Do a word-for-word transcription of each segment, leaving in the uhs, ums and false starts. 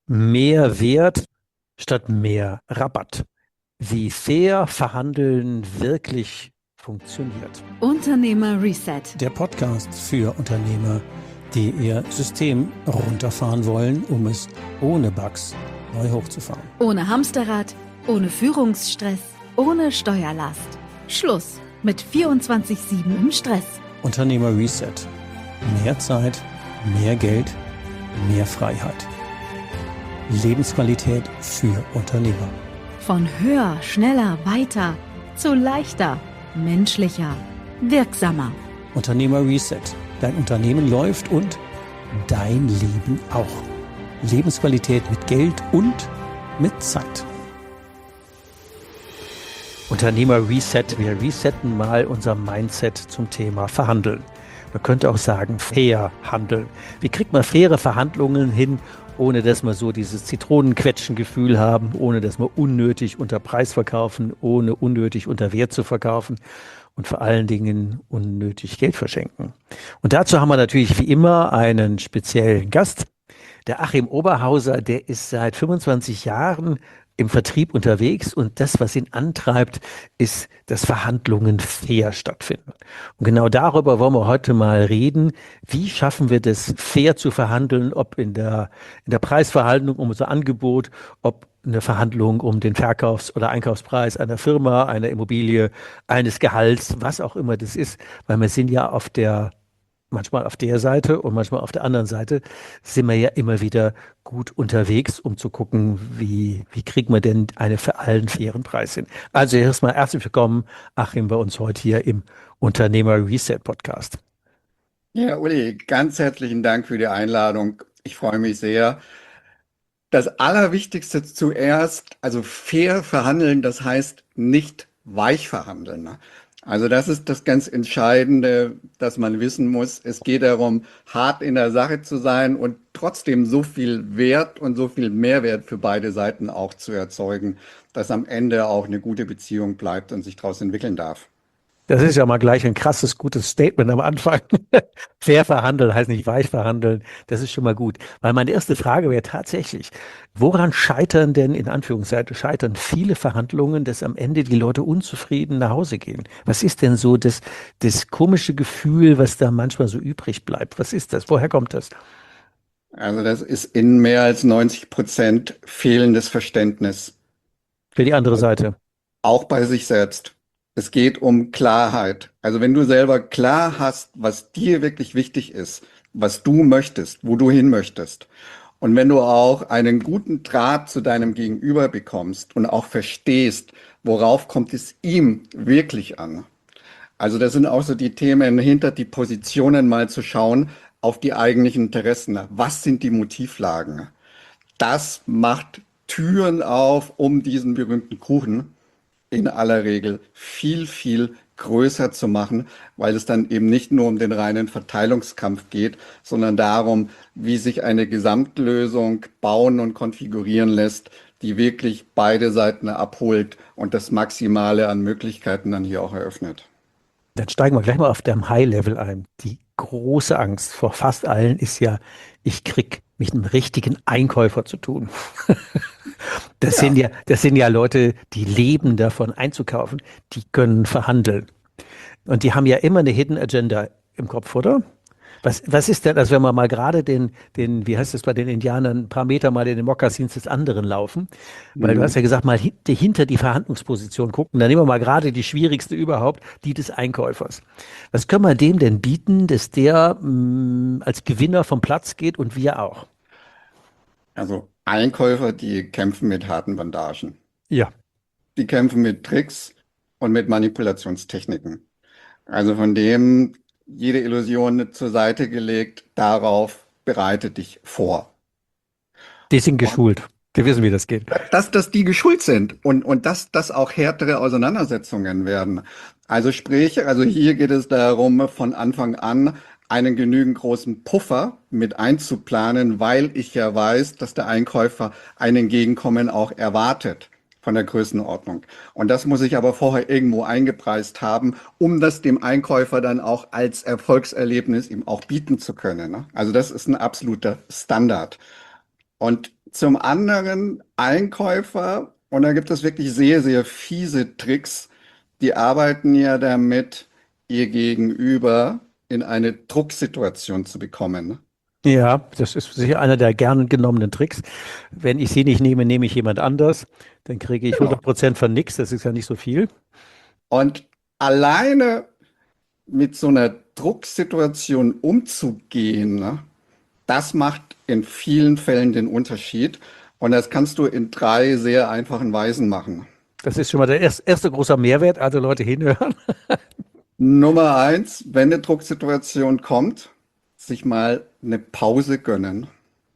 Mehr Wert statt mehr Rabatt. Wie fair Verhandeln wirklich funktioniert. Unternehmer Reset. Der Podcast für Unternehmer, die ihr System runterfahren wollen, um es ohne Bugs neu hochzufahren. Ohne Hamsterrad, ohne Führungsstress, ohne Steuerlast. Schluss mit vierundzwanzig sieben im Stress. Unternehmer Reset. Mehr Zeit, mehr Geld, mehr Freiheit. Lebensqualität für Unternehmer. Von höher, schneller, weiter zu leichter, menschlicher, wirksamer. Unternehmer Reset. Dein Unternehmen läuft und dein Leben auch. Lebensqualität mit Geld und mit Zeit. Unternehmer Reset. Wir resetten mal unser Mindset zum Thema Verhandeln. Man könnte auch sagen, fair handeln. Wie kriegt man faire Verhandlungen hin, ohne dass wir so dieses Zitronenquetschen-Gefühl haben, ohne dass wir unnötig unter Preis verkaufen, ohne unnötig unter Wert zu verkaufen und vor allen Dingen unnötig Geld verschenken. Und dazu haben wir natürlich wie immer einen speziellen Gast. Der Achim Oberhauser, der ist seit fünfundzwanzig Jahren im Vertrieb unterwegs und das, was ihn antreibt, ist, dass Verhandlungen fair stattfinden. Und genau darüber wollen wir heute mal reden. Wie schaffen wir das, fair zu verhandeln, ob in der, in der Preisverhandlung um unser Angebot, ob eine Verhandlung um den Verkaufs- oder Einkaufspreis einer Firma, einer Immobilie, eines Gehalts, was auch immer das ist, weil wir sind ja auf der manchmal auf der Seite und manchmal auf der anderen Seite sind wir ja immer wieder gut unterwegs, um zu gucken, wie, wie kriegen wir denn einen für allen fairen Preis hin. Also erstmal herzlich willkommen, Achim, bei uns heute hier im Unternehmer Reset Podcast. Ja, Uli, ganz herzlichen Dank für die Einladung. Ich freue mich sehr. Das Allerwichtigste zuerst, also fair verhandeln, das heißt nicht weich verhandeln, ne? Also das ist das ganz Entscheidende, dass man wissen muss. Es geht darum, hart in der Sache zu sein und trotzdem so viel Wert und so viel Mehrwert für beide Seiten auch zu erzeugen, dass am Ende auch eine gute Beziehung bleibt und sich daraus entwickeln darf. Das ist ja mal gleich ein krasses, gutes Statement am Anfang. Fair verhandeln heißt nicht weich verhandeln. Das ist schon mal gut. Weil meine erste Frage wäre tatsächlich, woran scheitern denn, in Anführungszeichen, scheitern viele Verhandlungen, dass am Ende die Leute unzufrieden nach Hause gehen? Was ist denn so das, das komische Gefühl, was da manchmal so übrig bleibt? Was ist das? Woher kommt das? Also das ist in mehr als neunzig Prozent fehlendes Verständnis, Für die andere Seite. auch bei sich selbst. Es geht um Klarheit. Also wenn du selber klar hast, was dir wirklich wichtig ist, was du möchtest, wo du hin möchtest, und wenn du auch einen guten Draht zu deinem Gegenüber bekommst und auch verstehst, worauf kommt es ihm wirklich an. Also das sind auch so die Themen, hinter die Positionen mal zu schauen, auf die eigentlichen Interessen. Was sind die Motivlagen? Das macht Türen auf, um diesen berühmten Kuchen in aller Regel viel, viel größer zu machen, weil es dann eben nicht nur um den reinen Verteilungskampf geht, sondern darum, wie sich eine Gesamtlösung bauen und konfigurieren lässt, die wirklich beide Seiten abholt und das Maximale an Möglichkeiten dann hier auch eröffnet. Dann steigen wir gleich mal auf dem High-Level ein. Die große Angst vor fast allen ist ja, ich krieg mit einem richtigen Einkäufer zu tun. Das sind Ja, ja, das sind ja Leute, die leben davon einzukaufen. Die können verhandeln. Und die haben ja immer eine Hidden Agenda im Kopf, oder? Was, was ist denn, also wenn wir mal gerade den, den, wie heißt es bei den Indianern, ein paar Meter mal in den Mokassins des anderen laufen, weil du hast mhm. ja gesagt, mal hin- hinter die Verhandlungsposition gucken, dann nehmen wir mal gerade die schwierigste überhaupt, die des Einkäufers. Was können wir dem denn bieten, dass der mh, als Gewinner vom Platz geht und wir auch? Also Einkäufer, die kämpfen mit harten Bandagen. Ja. Die kämpfen mit Tricks und mit Manipulationstechniken. Also von dem jede Illusion zur Seite gelegt, darauf bereite dich vor. Die sind Und geschult. Die wissen, wie das geht. dass, dass die geschult sind und, und dass das auch härtere Auseinandersetzungen werden. Also sprich, also hier geht es darum, von Anfang an einen genügend großen Puffer mit einzuplanen, weil ich ja weiß, dass der Einkäufer ein Entgegenkommen auch erwartet von der Größenordnung. Und das muss ich aber vorher irgendwo eingepreist haben, um das dem Einkäufer dann auch als Erfolgserlebnis ihm auch bieten zu können, ne? Also das ist ein absoluter Standard. Und zum anderen Einkäufer, und da gibt es wirklich sehr, sehr fiese Tricks, die arbeiten ja damit, ihr Gegenüber in eine Drucksituation zu bekommen. Ja, das ist sicher einer der gern genommenen Tricks. Wenn ich sie nicht nehme, nehme ich jemand anders. Dann kriege ich Genau. hundert Prozent von nichts. Das ist ja nicht so viel. Und alleine mit so einer Drucksituation umzugehen, ne, das macht in vielen Fällen den Unterschied. Und das kannst du in drei sehr einfachen Weisen machen. Das ist schon mal der erste, erste große Mehrwert. Also Leute hinhören. Nummer eins, wenn eine Drucksituation kommt, sich mal eine Pause gönnen.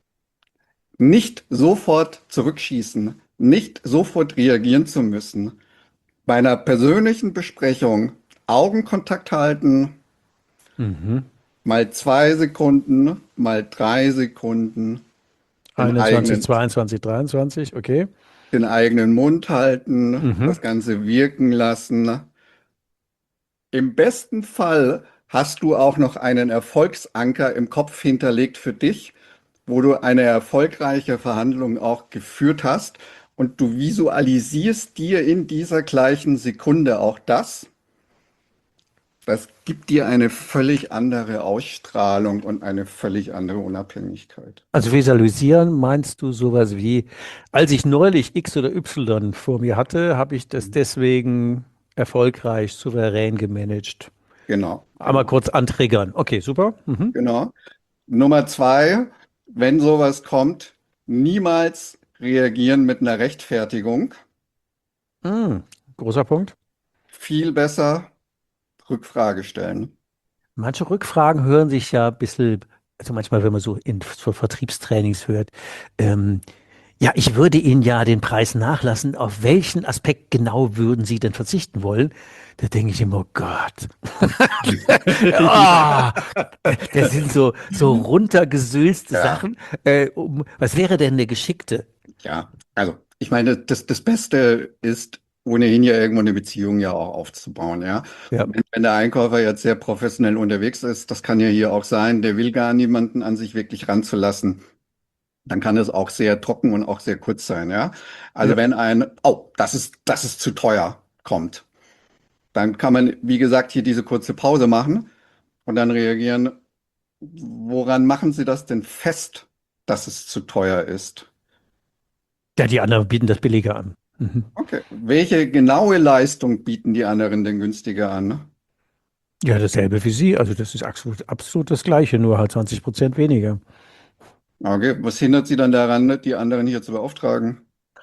Nicht sofort zurückschießen, nicht sofort reagieren zu müssen. Bei einer persönlichen Besprechung Augenkontakt halten, Mhm. mal zwei Sekunden, mal drei Sekunden, den einundzwanzig, eigenen, zweiundzwanzig, dreiundzwanzig, okay. den eigenen Mund halten, Mhm. das Ganze wirken lassen. Im besten Fall hast du auch noch einen Erfolgsanker im Kopf hinterlegt für dich, wo du eine erfolgreiche Verhandlung auch geführt hast und du visualisierst dir in dieser gleichen Sekunde auch das. Das gibt dir eine völlig andere Ausstrahlung und eine völlig andere Unabhängigkeit. Also visualisieren meinst du sowas wie, als ich neulich X oder Y vor mir hatte, habe ich das deswegen erfolgreich, souverän gemanagt. Genau, Einmal genau, kurz antriggern. Okay, super. Mhm. genau. Nummer zwei, wenn sowas kommt, niemals reagieren mit einer Rechtfertigung. Mm, großer Punkt. Viel besser Rückfrage stellen. Manche Rückfragen hören sich ja ein bisschen, also manchmal, wenn man so in so Vertriebstrainings hört, ähm, ja, ich würde Ihnen ja den Preis nachlassen. Auf welchen Aspekt genau würden Sie denn verzichten wollen? Da denke ich immer, oh Gott. Ah, das sind so, so runtergesülzte Ja, Sachen. Äh, um, was wäre denn eine geschickte? ja. Also, ich meine, das, das Beste ist ohnehin ja irgendwo eine Beziehung ja auch aufzubauen, ja. Ja, Wenn, wenn der Einkäufer jetzt sehr professionell unterwegs ist, das kann ja hier auch sein, der will gar niemanden an sich wirklich ranzulassen, dann kann es auch sehr trocken und auch sehr kurz sein, ja. Also ja. wenn ein, oh, das ist, das ist zu teuer kommt, dann kann man, wie gesagt, hier diese kurze Pause machen und dann reagieren, woran machen Sie das denn fest, dass es zu teuer ist? Ja, die anderen bieten das billiger an. Mhm. Okay. Welche genaue Leistung bieten die anderen denn günstiger an? Ne? Ja, dasselbe wie Sie. Also das ist absolut, absolut das Gleiche, nur halt zwanzig Prozent weniger. Okay. Was hindert Sie dann daran, die anderen hier zu beauftragen?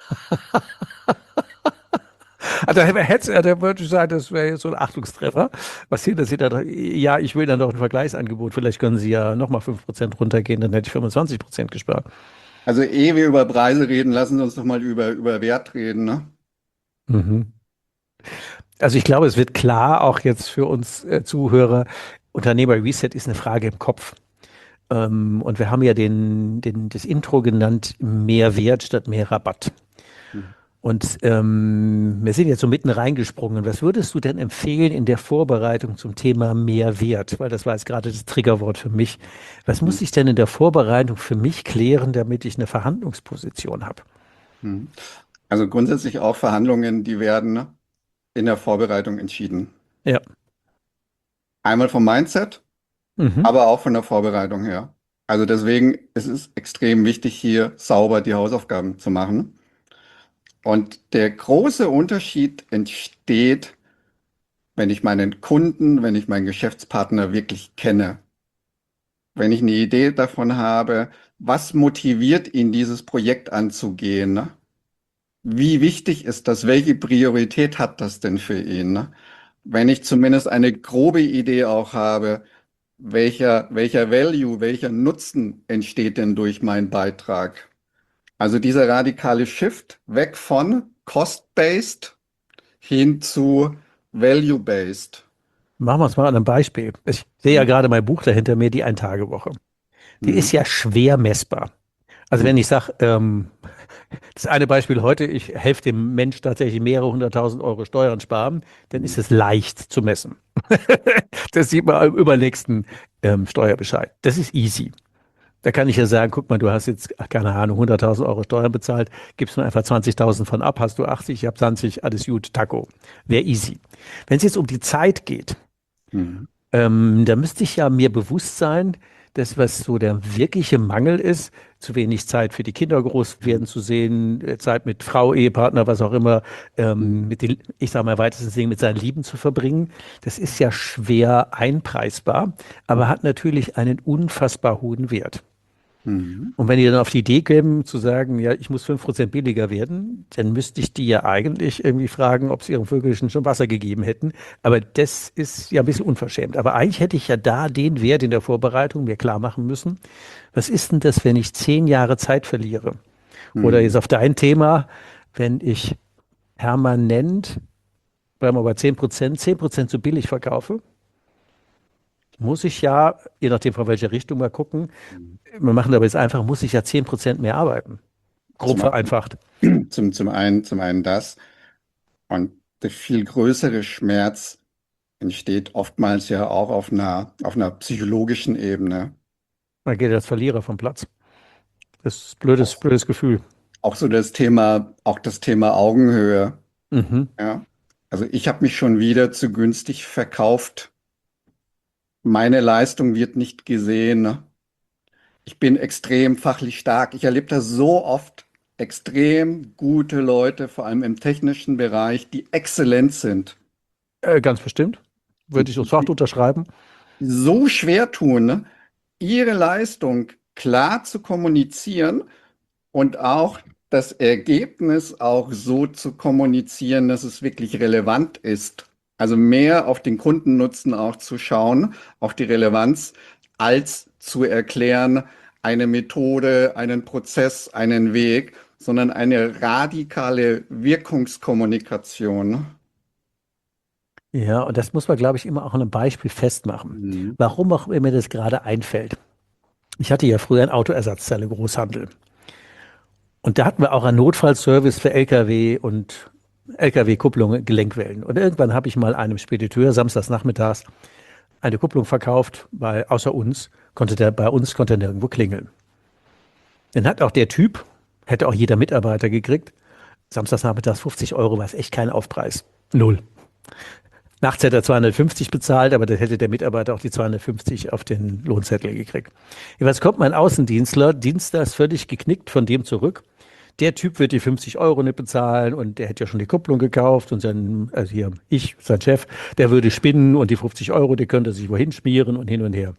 Also da hätte er, da würde ich sagen, das wäre jetzt so ein Achtungstreffer. Was hindert Sie da? Ja, ich will dann doch ein Vergleichsangebot. Vielleicht können Sie ja nochmal fünf Prozent runtergehen, dann hätte ich fünfundzwanzig Prozent gespart. Also ehe wir über Preise reden, lassen Sie uns doch mal über, über Wert reden, ne? Mhm. Also ich glaube, es wird klar, auch jetzt für uns äh, Zuhörer, Unternehmer Reset ist eine Frage im Kopf. Ähm, und wir haben ja den, den, das Intro genannt, mehr Wert statt mehr Rabatt. Mhm. Und ähm, wir sind jetzt so mitten reingesprungen. Was würdest du denn empfehlen in der Vorbereitung zum Thema Mehrwert? Weil das war jetzt gerade das Triggerwort für mich. Was muss ich denn in der Vorbereitung für mich klären, damit ich eine Verhandlungsposition habe? Mhm. Also grundsätzlich auch Verhandlungen, die werden in der Vorbereitung entschieden. Ja. Einmal vom Mindset, Mhm. aber auch von der Vorbereitung her. Also deswegen ist es extrem wichtig, hier sauber die Hausaufgaben zu machen. Und der große Unterschied entsteht, wenn ich meinen Kunden, wenn ich meinen Geschäftspartner wirklich kenne. Wenn ich eine Idee davon habe, was motiviert ihn, dieses Projekt anzugehen, ne? Wie wichtig ist das? Welche Priorität hat das denn für ihn, ne? Wenn ich zumindest eine grobe Idee auch habe, welcher, welcher Value, welcher Nutzen entsteht denn durch meinen Beitrag? Also dieser radikale Shift weg von Cost-based hin zu Value-based. Machen wir es mal an einem Beispiel. Ich sehe ja Mhm. gerade mein Buch dahinter mir, die Ein-Tage-Woche. Die ist Mhm. ja schwer messbar. Also wenn ich sage, ähm, das eine Beispiel heute, ich helfe dem Mensch tatsächlich mehrere hunderttausend Euro Steuern sparen, dann ist es leicht zu messen. Das sieht man im übernächsten ähm, Steuerbescheid. Das ist easy. Da kann ich ja sagen, guck mal, du hast jetzt, ach, keine Ahnung, hunderttausend Euro Steuern bezahlt, gibst mir einfach zwanzigtausend von ab, hast du achtzig, ich habe zwanzig, alles gut, Taco. Wäre easy. Wenn es jetzt um die Zeit geht, Mhm. ähm, da müsste ich ja mir bewusst sein, dass was so der wirkliche Mangel ist, zu wenig Zeit für die Kinder groß werden zu sehen, äh, Zeit mit Frau, Ehepartner, was auch immer, ähm, mit den, ich sage mal im weitesten Sinne, mit seinen Lieben zu verbringen. Das ist ja schwer einpreisbar, aber hat natürlich einen unfassbar hohen Wert. Mhm. Und wenn die dann auf die Idee kämen, zu sagen, ja, ich muss fünf Prozent billiger werden, dann müsste ich die ja eigentlich irgendwie fragen, ob sie ihren Vögelchen schon Wasser gegeben hätten. Aber das ist ja ein bisschen unverschämt. Aber eigentlich hätte ich ja da den Wert in der Vorbereitung mir klar machen müssen. Was ist denn das, wenn ich zehn Jahre Zeit verliere? Oder Mhm. jetzt auf dein Thema, wenn ich permanent, bleiben wir bei zehn Prozent, zehn Prozent zu billig verkaufe, muss ich ja, je nachdem von welcher Richtung wir gucken, wir machen aber jetzt einfach, muss ich ja zehn Prozent mehr arbeiten. Grob Zum, vereinfacht. zum, zum einen, zum einen das. Und der viel größere Schmerz entsteht oftmals ja auch auf einer, auf einer psychologischen Ebene. Man geht als Verlierer vom Platz. Das ist ein blödes, Auch, blödes Gefühl. auch so das Thema, auch das Thema Augenhöhe. Mhm. Ja. Also ich habe mich schon wieder zu günstig verkauft. Meine Leistung wird nicht gesehen. Ich bin extrem fachlich stark. Ich erlebe das so oft. Extrem gute Leute, vor allem im technischen Bereich, die exzellent sind Äh, ganz bestimmt. Würde und ich sofort unterschreiben. so schwer tun, ihre Leistung klar zu kommunizieren und auch das Ergebnis auch so zu kommunizieren, dass es wirklich relevant ist. Also mehr auf den Kundennutzen auch zu schauen, auf die Relevanz, als zu erklären, eine Methode, einen Prozess, einen Weg, sondern eine radikale Wirkungskommunikation. Ja, und das muss man, glaube ich, immer auch an einem Beispiel festmachen. Mhm. Warum auch immer mir das gerade einfällt. Ich hatte ja früher einen Autoersatzteile Großhandel. Und da hatten wir auch einen Notfallservice für L K W und L K W-Kupplungen, Gelenkwellen. Und irgendwann habe ich mal einem Spediteur samstags nachmittags eine Kupplung verkauft, weil außer uns konnte der, bei uns konnte er nirgendwo klingeln. Dann hat auch der Typ, hätte auch jeder Mitarbeiter gekriegt, samstags nachmittags fünfzig Euro, war es echt kein Aufpreis. Null. Nachts hätte er zweihundertfünfzig bezahlt, aber dann hätte der Mitarbeiter auch die zweihundertfünfzig auf den Lohnzettel gekriegt. Jeweils kommt mein Außendienstler, dienstags völlig geknickt von dem zurück. Der Typ wird die fünfzig Euro nicht bezahlen und der hätte ja schon die Kupplung gekauft und sein, also hier, ich, sein Chef, der würde spinnen und die fünfzig Euro, die könnte er sich wohin schmieren und hin und her.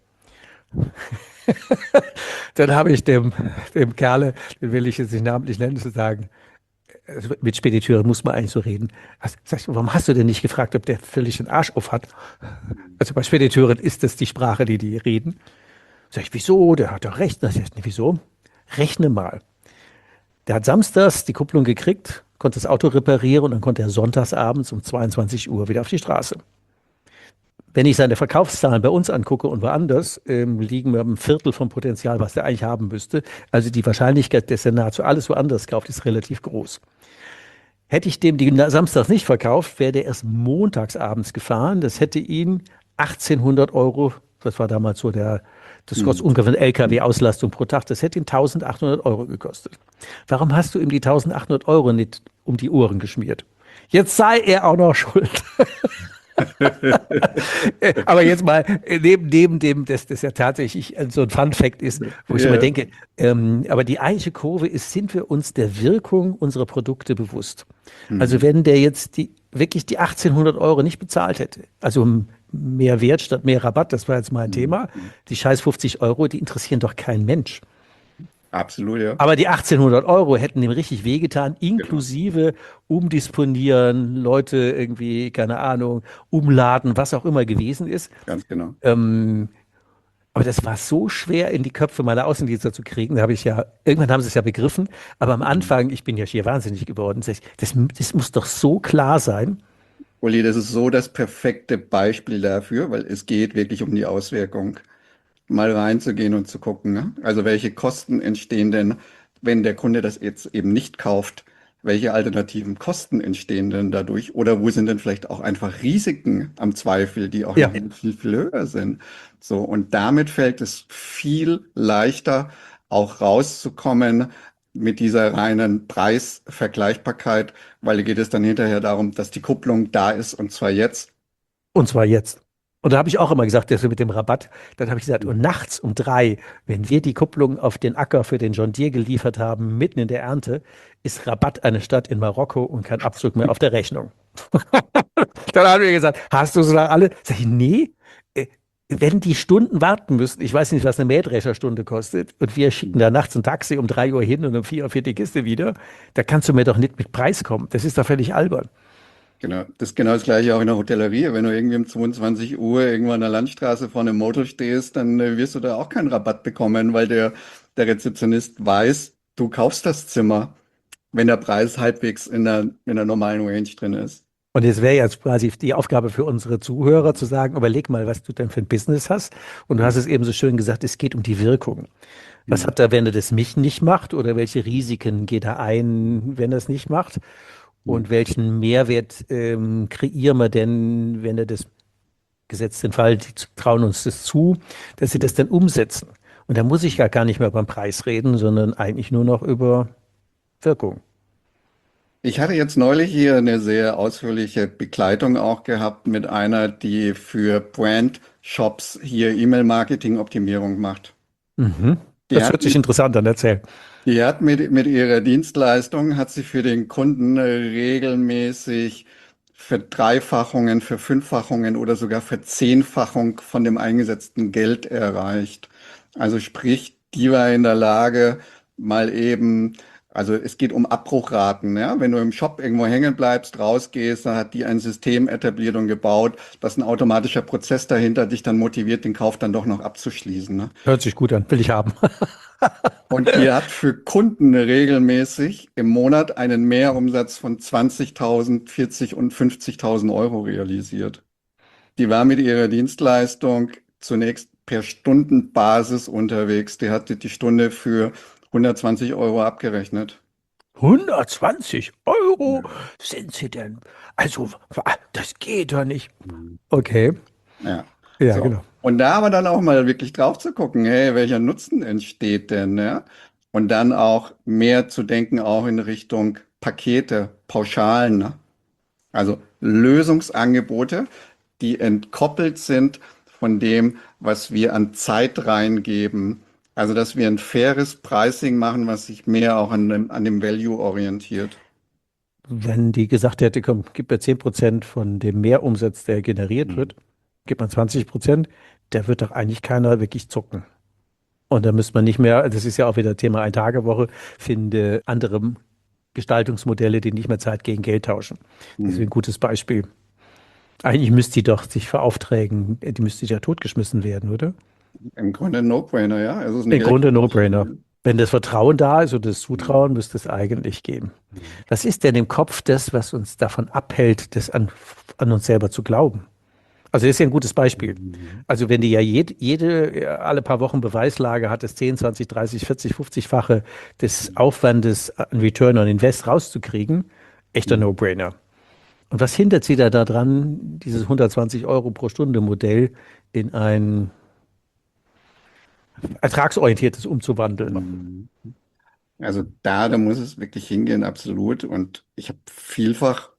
Dann habe ich dem, dem Kerle, den will ich jetzt nicht namentlich nennen, zu sagen, also mit Spediteuren muss man eigentlich so reden. Also, sag ich, warum hast du denn nicht gefragt, ob der völlig den Arsch auf hat? Also bei Spediteuren ist das die Sprache, die die reden. Sag ich, wieso? Der hat doch recht. Sag ich, nee, wieso? Rechne mal. Der hat samstags die Kupplung gekriegt, konnte das Auto reparieren und dann konnte er sonntags abends um zweiundzwanzig Uhr wieder auf die Straße. Wenn ich seine Verkaufszahlen bei uns angucke und woanders, ähm, liegen wir am Viertel vom Potenzial, was er eigentlich haben müsste. Also die Wahrscheinlichkeit, dass er nahezu alles woanders kauft, ist relativ groß. Hätte ich dem die samstags nicht verkauft, wäre der erst montags abends gefahren. Das hätte ihn achtzehnhundert Euro, das war damals so der, das kostet Mhm. ungefähr eine L K W-Auslastung pro Tag, das hätte ihn eintausendachthundert Euro gekostet. Warum hast du ihm die eintausendachthundert Euro nicht um die Ohren geschmiert? Jetzt sei er auch noch schuld. Aber jetzt mal, neben, neben dem, dass das ja tatsächlich so ein Fun-Fact ist, wo ich Ja. immer denke, ähm, aber die eigentliche Kurve ist, sind wir uns der Wirkung unserer Produkte bewusst? Also Mhm. wenn der jetzt die, wirklich die achtzehnhundert Euro nicht bezahlt hätte, also mehr Wert statt mehr Rabatt, das war jetzt mein Thema, Mhm. die scheiß fünfzig Euro, die interessieren doch keinen Mensch. Absolut, ja. Aber die achtzehnhundert Euro hätten dem richtig wehgetan, inklusive umdisponieren, Leute irgendwie, keine Ahnung, umladen, was auch immer gewesen ist. Ganz genau. Ähm, aber das war so schwer in die Köpfe meiner Außendienstler zu kriegen. Da habe ich ja, irgendwann haben sie es ja begriffen. Aber am Anfang, ich bin ja hier wahnsinnig geworden, das, das, das muss doch so klar sein. Uli, das ist so das perfekte Beispiel dafür, weil es geht wirklich um die Auswirkung. Mal reinzugehen und zu gucken, ne? Also welche Kosten entstehen denn, wenn der Kunde das jetzt eben nicht kauft? welche alternativen Kosten entstehen denn dadurch? Oder wo sind denn vielleicht auch einfach Risiken am Zweifel, die auch Ja, noch viel, viel höher sind? So, und damit fällt es viel leichter, auch rauszukommen mit dieser reinen Preisvergleichbarkeit, weil da geht es dann hinterher darum, dass die Kupplung da ist und zwar jetzt. und zwar jetzt. Und da habe ich auch immer gesagt, das mit dem Rabatt, dann habe ich gesagt, und nachts um drei, wenn wir die Kupplung auf den Acker für den John Deere geliefert haben, mitten in der Ernte, ist Rabatt eine Stadt in Marokko und kein Abzug mehr auf der Rechnung. Dann haben wir gesagt, hast du so alle? Sag ich, nee, äh, wenn die Stunden warten müssen, ich weiß nicht, was eine Mähdrescherstunde kostet, und wir schicken da nachts ein Taxi um drei Uhr hin und um vier Uhr fährt die Kiste wieder, da kannst du mir doch nicht mit Preis kommen. Das ist doch völlig albern. Genau, das ist genau das Gleiche auch in der Hotellerie. Wenn du irgendwie um zweiundzwanzig Uhr irgendwo an der Landstraße vor einem Motel stehst, dann äh, wirst du da auch keinen Rabatt bekommen, weil der, der Rezeptionist weiß, du kaufst das Zimmer, wenn der Preis halbwegs in der, in der normalen Range drin ist. Und es wäre jetzt quasi die Aufgabe für unsere Zuhörer zu sagen, überleg mal, was du denn für ein Business hast. Und du hast es eben so schön gesagt, es geht um die Wirkung. Was Mhm. hat er, wenn er das mich nicht macht? Oder welche Risiken geht er ein, wenn er es nicht macht? Und welchen Mehrwert ähm, kreieren wir denn, wenn er das, gesetzt den Fall, die trauen uns das zu, dass sie das dann umsetzen? Und da muss ich ja gar nicht mehr beim Preis reden, sondern eigentlich nur noch über Wirkung. Ich hatte jetzt neulich hier eine sehr ausführliche Begleitung auch gehabt mit einer, die für Brand-Shops hier E-Mail-Marketing-Optimierung macht. Mhm. Die Das hat hört sich interessant an, erzähl. Die hat mit, mit ihrer Dienstleistung, hat sie für den Kunden äh, regelmäßig Verdreifachungen, Verfünffachungen oder sogar Verzehnfachung von dem eingesetzten Geld erreicht. Also sprich, die war in der Lage, mal eben, also es geht um Abbruchraten, ja. Wenn du im Shop irgendwo hängen bleibst, rausgehst, dann hat die ein System etabliert und gebaut, dass ein automatischer Prozess dahinter dich dann motiviert, den Kauf dann doch noch abzuschließen, ne? Hört sich gut an, will ich haben. Und die hat für Kunden regelmäßig im Monat einen Mehrumsatz von zwanzigtausend, vierzig und fünfzigtausend Euro realisiert. Die war mit ihrer Dienstleistung zunächst per Stundenbasis unterwegs. Die hatte die Stunde für hundertzwanzig Euro abgerechnet. hundertzwanzig Euro sind sie denn? Also, wa- das geht doch nicht. Okay, Ja, ja, so. genau. Und da aber dann auch mal wirklich drauf zu gucken, hey, welcher Nutzen entsteht denn, ja? Und dann auch mehr zu denken, auch in Richtung Pakete, Pauschalen, ne? Also Lösungsangebote, die entkoppelt sind von dem, was wir an Zeit reingeben. Also, dass wir ein faires Pricing machen, was sich mehr auch an dem, an dem Value orientiert. Wenn die gesagt hätte, komm, gib mir zehn Prozent von dem Mehrumsatz, der generiert Mhm. wird, gib mir zwanzig Prozent, da wird doch eigentlich keiner wirklich zucken. Und da müsste man nicht mehr, das ist ja auch wieder Thema Ein-Tage-Woche, finde andere Gestaltungsmodelle, die nicht mehr Zeit gegen Geld tauschen. Das ist ein Mhm. gutes Beispiel. Eigentlich müsste die doch sich beauftragen, die müsste ja totgeschmissen werden, oder? Im Grunde ein No-Brainer, ja. Es ist ein Im Grunde Geldwäsche. No-Brainer. Wenn das Vertrauen da ist und das Zutrauen, müsste es eigentlich gehen. Was ist denn im Kopf das, was uns davon abhält, das an, an uns selber zu glauben? Also das ist ja ein gutes Beispiel. Mhm. Also wenn die ja jede, jede ja, alle paar Wochen Beweislage hat, das zehn, zwanzig, dreißig, vierzig, fünfzig-fache des Aufwandes an Return on Invest rauszukriegen, echter Mhm. No-Brainer. Und was hindert sie da daran, dieses hundertzwanzig Euro pro Stunde Modell in ein ertragsorientiertes umzuwandeln? Mhm. Also da, da muss es wirklich hingehen, absolut. Und ich habe vielfach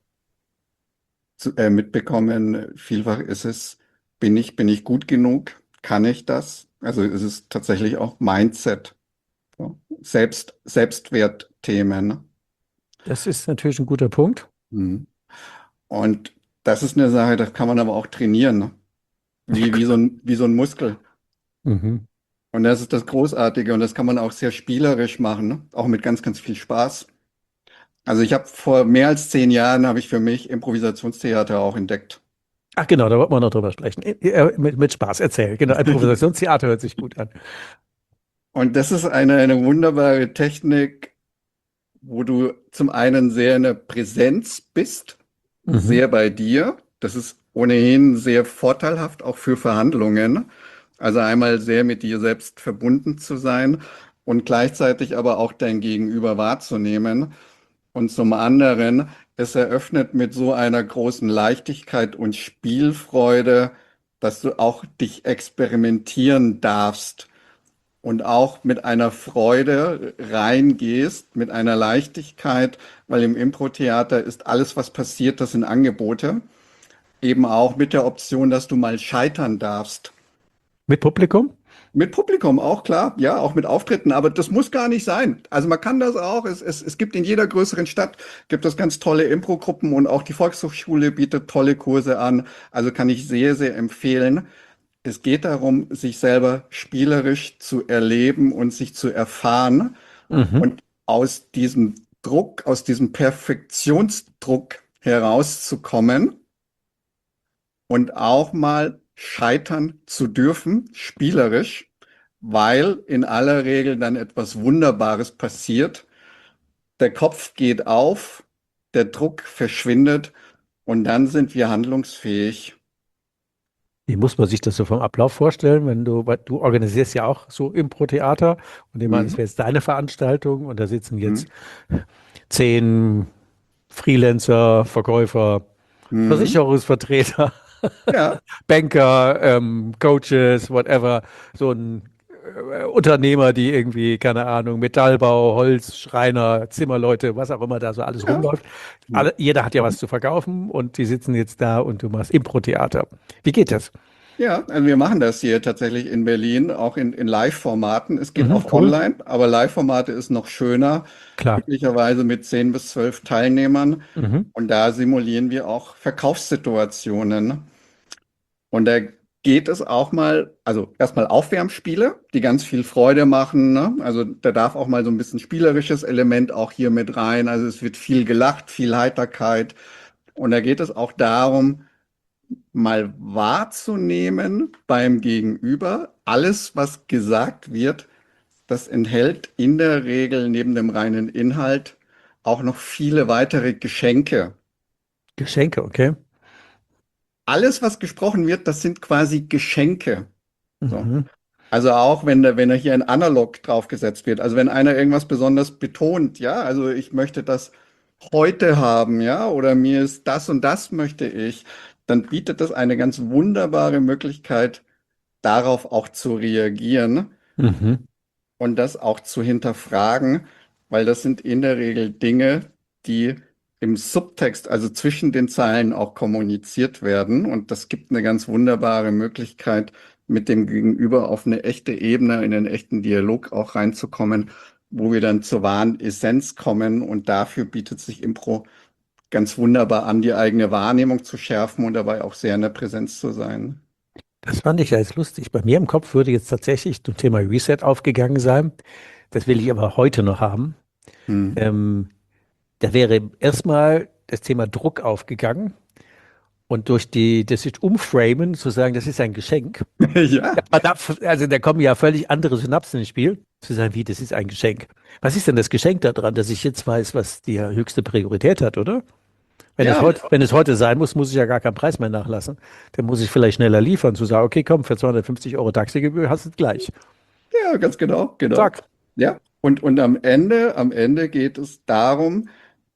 zu, äh, mitbekommen, vielfach ist es, bin ich, bin ich gut genug? Kann ich das? Also es ist tatsächlich auch Mindset, so. Selbst, Selbstwertthemen, ne? Das ist natürlich ein guter Punkt. Mhm. Und das ist eine Sache, das kann man aber auch trainieren, ne? Wie, wie so ein, wie so ein Muskel. Mhm. Und das ist das Großartige und das kann man auch sehr spielerisch machen, ne? Auch mit ganz, ganz viel Spaß. Also ich habe vor mehr als zehn Jahren habe ich für mich Improvisationstheater auch entdeckt. Ach genau, da wollten wir noch drüber sprechen. Äh, äh, Mit, mit Spaß, erzähl. Genau, Improvisationstheater hört sich gut an. Und das ist eine, eine wunderbare Technik, wo du zum einen sehr in der Präsenz bist, Mhm. sehr bei dir. Das ist ohnehin sehr vorteilhaft, auch für Verhandlungen. Also einmal sehr mit dir selbst verbunden zu sein und gleichzeitig aber auch dein Gegenüber wahrzunehmen. Und zum anderen, es eröffnet mit so einer großen Leichtigkeit und Spielfreude, dass du auch dich experimentieren darfst und auch mit einer Freude reingehst, mit einer Leichtigkeit, weil im Impro-Theater ist alles, was passiert, das sind Angebote, eben auch mit der Option, dass du mal scheitern darfst. Mit Publikum? Mit Publikum auch, klar, ja, auch mit Auftritten, aber das muss gar nicht sein. Also man kann das auch, es, es, es gibt in jeder größeren Stadt, gibt es ganz tolle Impro-Gruppen und auch die Volkshochschule bietet tolle Kurse an, also kann ich sehr, sehr empfehlen. Es geht darum, sich selber spielerisch zu erleben und sich zu erfahren Mhm. und aus diesem Druck, aus diesem Perfektionsdruck herauszukommen und auch mal scheitern zu dürfen, spielerisch, weil in aller Regel dann etwas Wunderbares passiert. Der Kopf geht auf, der Druck verschwindet und dann sind wir handlungsfähig. Wie muss man sich das so vom Ablauf vorstellen, wenn du, weil du organisierst ja auch so Impro-Theater und nehmen wir an, es Mhm. wäre jetzt deine Veranstaltung und da sitzen jetzt Mhm. zehn Freelancer, Verkäufer, Mhm. Versicherungsvertreter, Ja, Banker, ähm, Coaches, whatever, so ein äh, Unternehmer, die irgendwie, keine Ahnung, Metallbau, Holz, Schreiner, Zimmerleute, was auch immer da so alles ja. rumläuft. Alle, jeder hat ja was zu verkaufen und die sitzen jetzt da und du machst Impro-Theater. Wie geht das? Ja, also wir machen das hier tatsächlich in Berlin, auch in, in Live-Formaten. Es geht Mhm, auch cool. online, aber Live-Formate ist noch schöner, Klar. üblicherweise mit zehn bis zwölf Teilnehmern. Mhm. Und da simulieren wir auch Verkaufssituationen. Und da geht es auch mal, also erstmal Aufwärmspiele, die ganz viel Freude machen, ne? Also da darf auch mal so ein bisschen spielerisches Element auch hier mit rein. Also es wird viel gelacht, viel Heiterkeit. Und da geht es auch darum, mal wahrzunehmen beim Gegenüber, alles, was gesagt wird, das enthält in der Regel neben dem reinen Inhalt auch noch viele weitere Geschenke. Geschenke, okay. Alles, was gesprochen wird, das sind quasi Geschenke. So. Mhm. Also auch wenn da, wenn da hier ein Analog draufgesetzt wird, also wenn einer irgendwas besonders betont, ja, also ich möchte das heute haben, ja, oder mir ist das und das möchte ich, dann bietet das eine ganz wunderbare Möglichkeit, darauf auch zu reagieren Mhm. und das auch zu hinterfragen, weil das sind in der Regel Dinge, die im Subtext, also zwischen den Zeilen auch kommuniziert werden. Und das gibt eine ganz wunderbare Möglichkeit, mit dem Gegenüber auf eine echte Ebene, in einen echten Dialog auch reinzukommen, wo wir dann zur wahren Essenz kommen. Und dafür bietet sich Impro ganz wunderbar an, die eigene Wahrnehmung zu schärfen und dabei auch sehr in der Präsenz zu sein. Das fand ich ja jetzt lustig. Bei mir im Kopf würde jetzt tatsächlich zum Thema Reset aufgegangen sein. Das will ich aber heute noch haben. Hm. Ähm, da wäre erstmal das Thema Druck aufgegangen und durch die, das sich umframen, zu sagen, das ist ein Geschenk. Ja. Aber da, also da kommen ja völlig andere Synapsen ins Spiel, zu sagen, wie, das ist ein Geschenk. Was ist denn das Geschenk daran, dass ich jetzt weiß, was die höchste Priorität hat, oder? Wenn es Ja, heute, wenn es heute sein muss, muss ich ja gar keinen Preis mehr nachlassen. Dann muss ich vielleicht schneller liefern, zu sagen, okay, komm, für zweihundertfünfzig Euro Taxigebühr hast du es gleich. ja, ganz genau, genau. Zack. Ja. Und, und am Ende, am Ende geht es darum,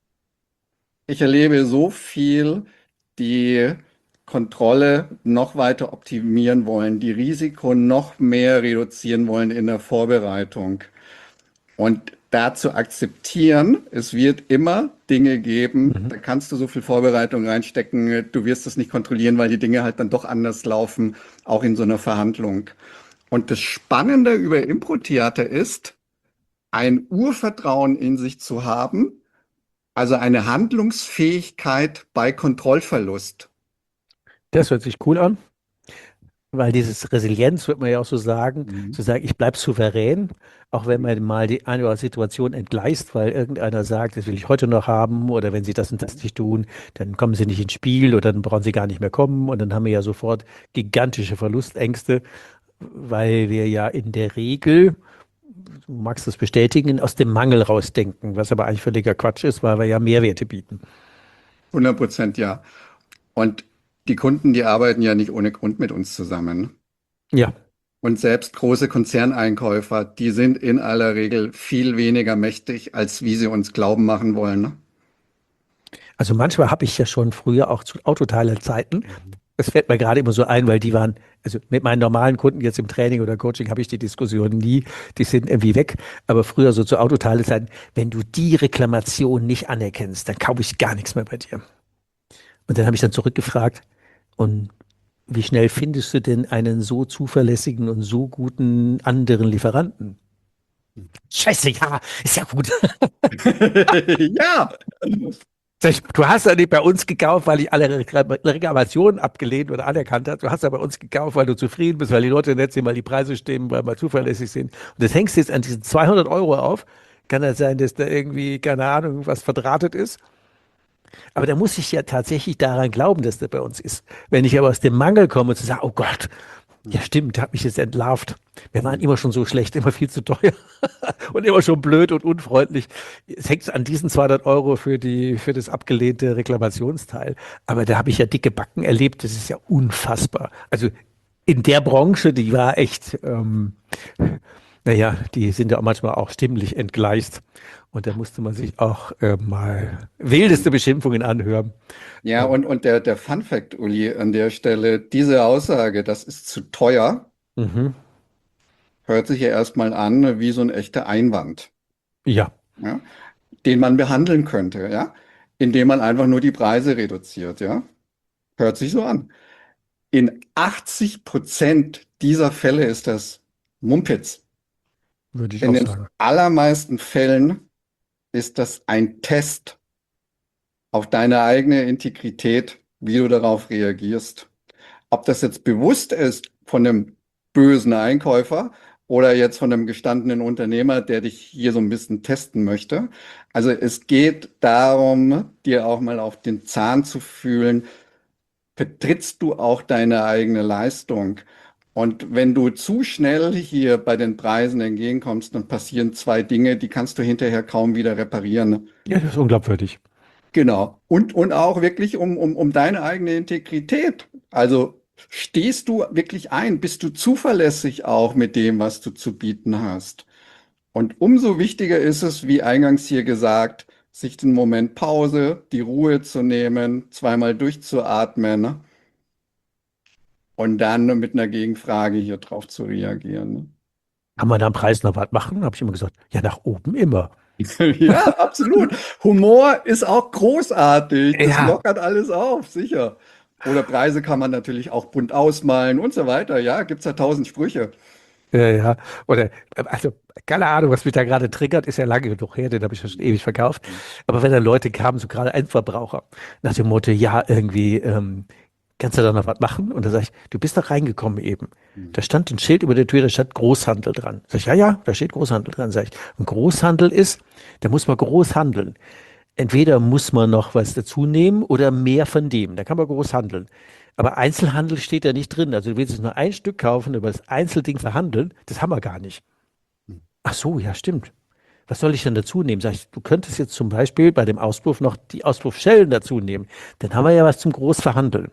ich erlebe so viel, die Kontrolle noch weiter optimieren wollen, die Risiko noch mehr reduzieren wollen in der Vorbereitung. Und da zu akzeptieren, es wird immer Dinge geben, Mhm. da kannst du so viel Vorbereitung reinstecken, du wirst es nicht kontrollieren, weil die Dinge halt dann doch anders laufen, auch in so einer Verhandlung. Und das Spannende über Impro-Theater ist, ein Urvertrauen in sich zu haben, also eine Handlungsfähigkeit bei Kontrollverlust. Das hört sich cool an, weil dieses Resilienz, wird man ja auch so sagen, Mhm. zu sagen, ich bleibe souverän, auch wenn man mal die eine oder andere Situation entgleist, weil irgendeiner sagt, das will ich heute noch haben, oder wenn sie das und das nicht tun, dann kommen sie nicht ins Spiel oder dann brauchen sie gar nicht mehr kommen und dann haben wir ja sofort gigantische Verlustängste, weil wir ja in der Regel, du magst das bestätigen, aus dem Mangel rausdenken, was aber eigentlich völliger Quatsch ist, weil wir ja Mehrwerte bieten. hundert Prozent ja. Und die Kunden, die arbeiten ja nicht ohne Grund mit uns zusammen. Ja, Und selbst große Konzerneinkäufer, die sind in aller Regel viel weniger mächtig, als wie sie uns glauben machen wollen. Ne? Also manchmal habe ich ja schon früher auch zu Autoteilerzeiten, das fällt mir gerade immer so ein, weil die waren, also mit meinen normalen Kunden jetzt im Training oder Coaching habe ich die Diskussion nie, die sind irgendwie weg. Aber früher so zu Autoteilezeiten, wenn du die Reklamation nicht anerkennst, dann kaufe ich gar nichts mehr bei dir. Und dann habe ich dann zurückgefragt, und wie schnell findest du denn einen so zuverlässigen und so guten anderen Lieferanten? Scheiße, ja, ist ja gut. Ja, Sag ich, du hast ja nicht bei uns gekauft, weil ich alle Reklam- Reklamationen abgelehnt oder anerkannt habe. Du hast ja bei uns gekauft, weil du zufrieden bist, weil die Leute nett sind, weil die Preise stimmen, weil wir zuverlässig sind. Und das hängst du jetzt an diesen zweihundert Euro auf. Kann das sein, dass da irgendwie, keine Ahnung, was verdrahtet ist? Aber da muss ich ja tatsächlich daran glauben, dass der bei uns ist. Wenn ich aber aus dem Mangel komme und zu sagen, oh Gott, ja stimmt, der hat mich jetzt entlarvt. Wir waren immer schon so schlecht, immer viel zu teuer und immer schon blöd und unfreundlich. Es hängt an diesen zweihundert Euro für die, für das abgelehnte Reklamationsteil. Aber da habe ich ja dicke Backen erlebt. Das ist ja unfassbar. Also in der Branche, die war echt, ähm, naja, die sind ja auch manchmal auch stimmlich entgleist. Und da musste man sich auch äh, mal wildeste Beschimpfungen anhören. ja, Ähm, und, und der, der Fun Fact, Uli, an der Stelle, diese Aussage, das ist zu teuer, mhm. hört sich ja erstmal an wie so ein echter Einwand, Ja, ja, den man behandeln könnte, ja, indem man einfach nur die Preise reduziert, ja. Hört sich so an. In achtzig Prozent dieser Fälle ist das Mumpitz. würde ich In auch den sagen. allermeisten Fällen ist das ein Test auf deine eigene Integrität, wie du darauf reagierst. Ob das jetzt bewusst ist von einem bösen Einkäufer oder jetzt von einem gestandenen Unternehmer, der dich hier so ein bisschen testen möchte. Also es geht darum, dir auch mal auf den Zahn zu fühlen, vertrittst du auch deine eigene Leistung? Und wenn du zu schnell hier bei den Preisen entgegenkommst, dann passieren zwei Dinge, die kannst du hinterher kaum wieder reparieren. Ja, das ist unglaubwürdig. Genau. Und, und auch wirklich um, um, um deine eigene Integrität. Also stehst du wirklich ein? Bist du zuverlässig auch mit dem, was du zu bieten hast? Und umso wichtiger ist es, wie eingangs hier gesagt, sich den Moment Pause, die Ruhe zu nehmen, zweimal durchzuatmen, ne? Und dann mit einer Gegenfrage hier drauf zu reagieren. Kann man da am Preis noch was machen? Habe ich immer gesagt, ja, nach oben immer. Ne? Ja, absolut. Humor ist auch großartig. Das Ja, lockert alles auf, sicher. Oder Preise kann man natürlich auch bunt ausmalen und so weiter. Ja, gibt's ja tausend Sprüche. ja, ja. Oder, äh, also, keine Ahnung, was mich da gerade triggert, ist ja lange genug her, den habe ich ja schon ewig verkauft. Aber wenn dann Leute kamen, so gerade Endverbraucher, nach dem Motto, ja, irgendwie, ähm, kannst du da noch was machen? Und dann sage ich, du bist doch reingekommen eben. Da stand ein Schild über der Tür, da stand Großhandel dran. Sag ich, ja, ja, da steht Großhandel dran. Sag ich, und Großhandel ist, da muss man groß handeln. Entweder muss man noch was dazu nehmen oder mehr von dem. Da kann man groß handeln. Aber Einzelhandel steht da nicht drin. Also du willst jetzt nur ein Stück kaufen, über das Einzelding verhandeln, das haben wir gar nicht. Ach so, ja, stimmt. Was soll ich denn dazu nehmen? Sag ich, du könntest jetzt zum Beispiel bei dem Auspuff noch die Auspuffschellen dazu nehmen. Dann haben wir ja was zum Großverhandeln.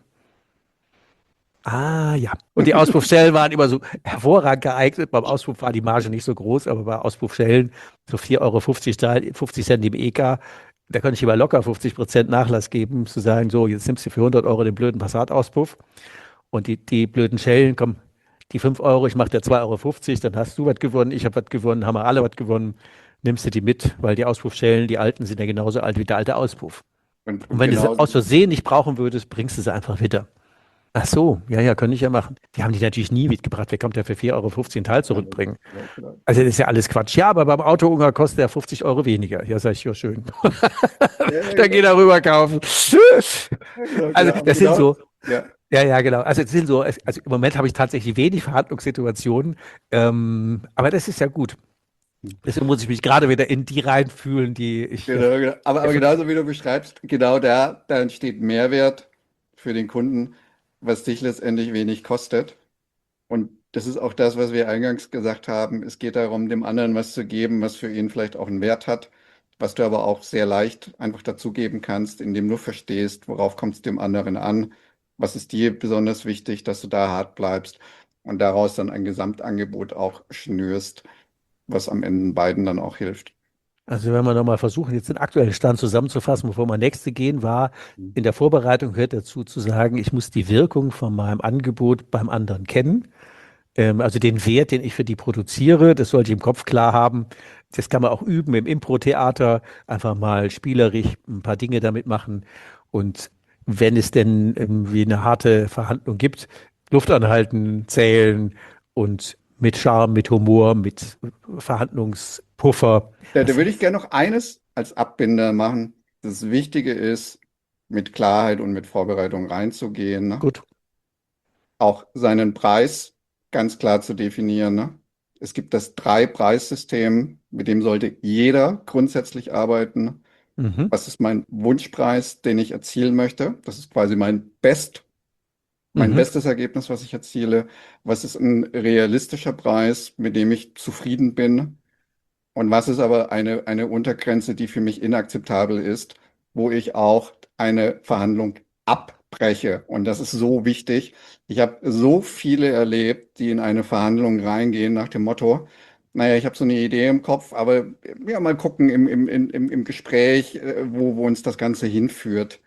Ah, ja. Und die Auspuffschellen waren immer so hervorragend geeignet. Beim Auspuff war die Marge nicht so groß, aber bei Auspuffschellen so vier Euro fünfzig, Teil- fünfzig Cent im E K, da könnte ich immer locker fünfzig Prozent Nachlass geben, zu sagen, so, jetzt nimmst du für hundert Euro den blöden Passat-Auspuff und die, die blöden Schellen, komm, die fünf Euro, ich mache dir zwei Euro fünfzig, dann hast du was gewonnen, ich habe was gewonnen, haben wir alle was gewonnen, nimmst du die mit, weil die Auspuffschellen, die alten, sind ja genauso alt wie der alte Auspuff. Und, Und und wenn du sie genauso. aus Versehen nicht brauchen würdest, bringst du sie einfach wieder. Ach so, ja, ja, könnte ich ja machen. Die haben die natürlich nie mitgebracht. Wer kommt ja für vier Euro fünfzig ein Teil zurückbringen? Also das ist ja alles Quatsch. Ja, aber beim Autohunger kostet er fünfzig Euro weniger. Ja, sag ich, ja, schön. Ja, ja, Dann geht er rüber kaufen. genau, Also genau, das sind genau. so, Ja. ja, ja, genau. Also das sind so, also im Moment habe ich tatsächlich wenig Verhandlungssituationen, ähm, aber das ist ja gut. Deswegen muss ich mich gerade wieder in die reinfühlen, die ich. Genau, genau. Aber, aber genauso wie du beschreibst, genau da, da entsteht Mehrwert für den Kunden, was dich letztendlich wenig kostet. Und das ist auch das, was wir eingangs gesagt haben. Es geht darum, dem anderen was zu geben, was für ihn vielleicht auch einen Wert hat, was du aber auch sehr leicht einfach dazugeben kannst, indem du verstehst, worauf kommt es dem anderen an, was ist dir besonders wichtig, dass du da hart bleibst und daraus dann ein Gesamtangebot auch schnürst, was am Ende beiden dann auch hilft. Also wenn wir nochmal versuchen, jetzt den aktuellen Stand zusammenzufassen, bevor wir nächste gehen, war in der Vorbereitung gehört dazu zu sagen, ich muss die Wirkung von meinem Angebot beim anderen kennen. Ähm, also den Wert, den ich für die produziere, das sollte ich im Kopf klar haben. Das kann man auch üben im Impro-Theater, einfach mal spielerisch ein paar Dinge damit machen. Und wenn es denn irgendwie eine harte Verhandlung gibt, Luft anhalten, zählen und mit Charme, mit Humor, mit Verhandlungspuffer. Da, da Das würde ich heißt, gerne noch eines als Abbinder machen. Das Wichtige ist, mit Klarheit und mit Vorbereitung reinzugehen, ne? gut. Auch seinen Preis ganz klar zu definieren, ne? Es gibt das Drei-Preis-System, mit dem sollte jeder grundsätzlich arbeiten. Mhm. Was ist mein Wunschpreis, den ich erzielen möchte? Das ist quasi mein Best, mein Mhm. bestes Ergebnis, was ich erziele. Was ist ein realistischer Preis, mit dem ich zufrieden bin? Und was ist aber eine, eine Untergrenze, die für mich inakzeptabel ist, wo ich auch eine Verhandlung abbreche? Und das ist so wichtig. Ich habe so viele erlebt, die in eine Verhandlung reingehen nach dem Motto, naja, ich habe so eine Idee im Kopf, aber ja, mal gucken im, im, im, im im Gespräch, äh, wo, wo uns das Ganze hinführt.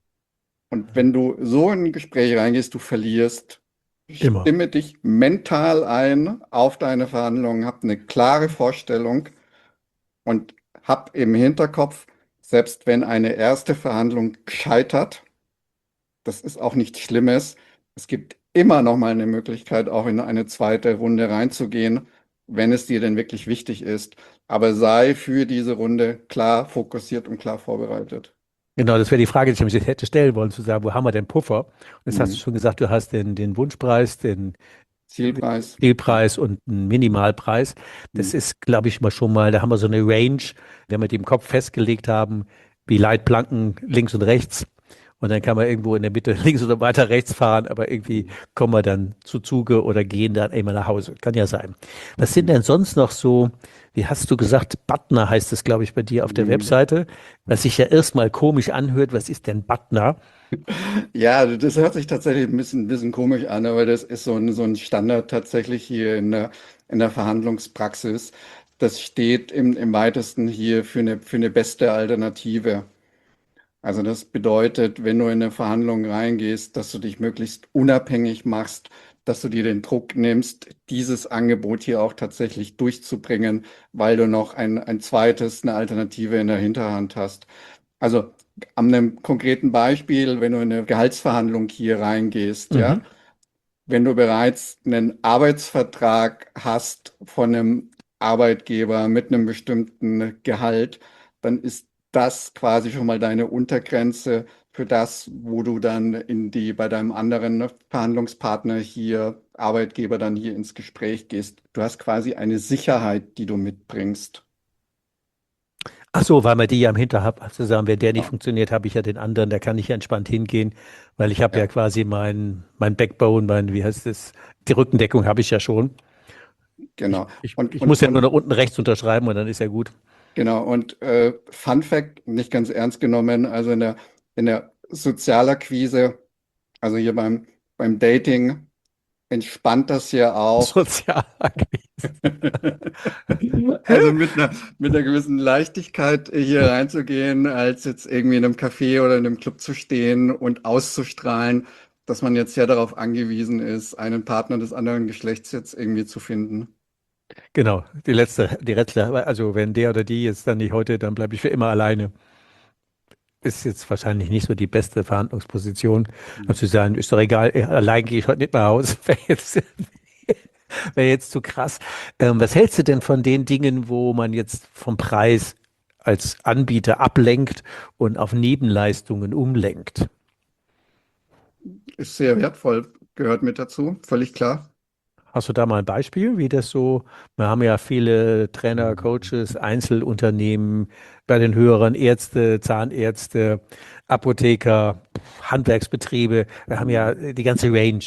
Und wenn du so in ein Gespräch reingehst, du verlierst. Immer. Stimme dich mental ein auf deine Verhandlungen, hab eine klare Vorstellung und hab im Hinterkopf, selbst wenn eine erste Verhandlung scheitert, das ist auch nichts Schlimmes. Es gibt immer noch mal eine Möglichkeit, auch in eine zweite Runde reinzugehen, wenn es dir denn wirklich wichtig ist. Aber sei für diese Runde klar fokussiert und klar vorbereitet. Genau, das wäre die Frage, die ich mich jetzt hätte stellen wollen, zu sagen, wo haben wir denn Puffer? Und jetzt hast du Mhm. schon gesagt, du hast den, den Wunschpreis, den Zielpreis. Zielpreis und einen Minimalpreis. Mhm. Das ist, glaube ich, mal schon mal, da haben wir so eine Range, wenn wir die im Kopf festgelegt haben, wie Leitplanken links und rechts. Und dann kann man irgendwo in der Mitte links oder weiter rechts fahren, aber irgendwie kommen wir dann zu Zuge oder gehen dann einmal nach Hause. Kann ja sein. Was sind denn sonst noch so, wie hast du gesagt, Butner heißt es, glaube ich, bei dir auf der Mhm. Webseite, was sich ja erstmal komisch anhört. Was ist denn Butner? Ja, das hört sich tatsächlich ein bisschen, ein bisschen komisch an, aber das ist so ein, so ein Standard tatsächlich hier in der, in der Verhandlungspraxis. Das steht im, im weitesten hier für eine, für eine beste Alternative. Also das bedeutet, wenn du in eine Verhandlung reingehst, dass du dich möglichst unabhängig machst, dass du dir den Druck nimmst, dieses Angebot hier auch tatsächlich durchzubringen, weil du noch ein, ein zweites, eine Alternative in der Hinterhand hast. Also an einem konkreten Beispiel, wenn du in eine Gehaltsverhandlung hier reingehst, ja, Mhm. wenn du bereits einen Arbeitsvertrag hast von einem Arbeitgeber mit einem bestimmten Gehalt, dann ist das quasi schon mal deine Untergrenze für das, wo du dann in die, bei deinem anderen Verhandlungspartner hier, Arbeitgeber dann hier ins Gespräch gehst. Du hast quasi eine Sicherheit, die du mitbringst. Ach so, weil man die ja im Hinterhalt, also sagen, wenn der nicht Ja, funktioniert, habe ich ja den anderen, da kann ich ja entspannt hingehen, weil ich habe ja, ja quasi mein, mein Backbone, mein, wie heißt es, die Rückendeckung habe ich ja schon. Ich, genau. ich, Und, ich muss und, ja nur da und unten rechts unterschreiben und dann ist ja gut. Genau, und äh, Fun Fact, nicht ganz ernst genommen, also in der, in der Sozialakquise, also hier beim, beim Dating, entspannt das ja auch. Sozialakquise. Also mit einer, mit einer gewissen Leichtigkeit hier reinzugehen, als jetzt irgendwie in einem Café oder in einem Club zu stehen und auszustrahlen, dass man jetzt ja darauf angewiesen ist, einen Partner des anderen Geschlechts jetzt irgendwie zu finden. Genau, die letzte, die letzte, also wenn der oder die jetzt dann nicht heute, dann bleibe ich für immer alleine. Ist jetzt wahrscheinlich nicht so die beste Verhandlungsposition. Also zu sagen, ist doch egal, eh, allein gehe ich heute nicht nach Hause. Wäre jetzt, wäre jetzt zu krass. Ähm, was hältst du denn von den Dingen, wo man jetzt vom Preis als Anbieter ablenkt und auf Nebenleistungen umlenkt? Ist sehr wertvoll, gehört mit dazu, völlig klar. Hast du da mal ein Beispiel, wie das so, wir haben ja viele Trainer, Coaches, Einzelunternehmen, bei den höheren Ärzte, Zahnärzte, Apotheker, Handwerksbetriebe, wir haben ja die ganze Range.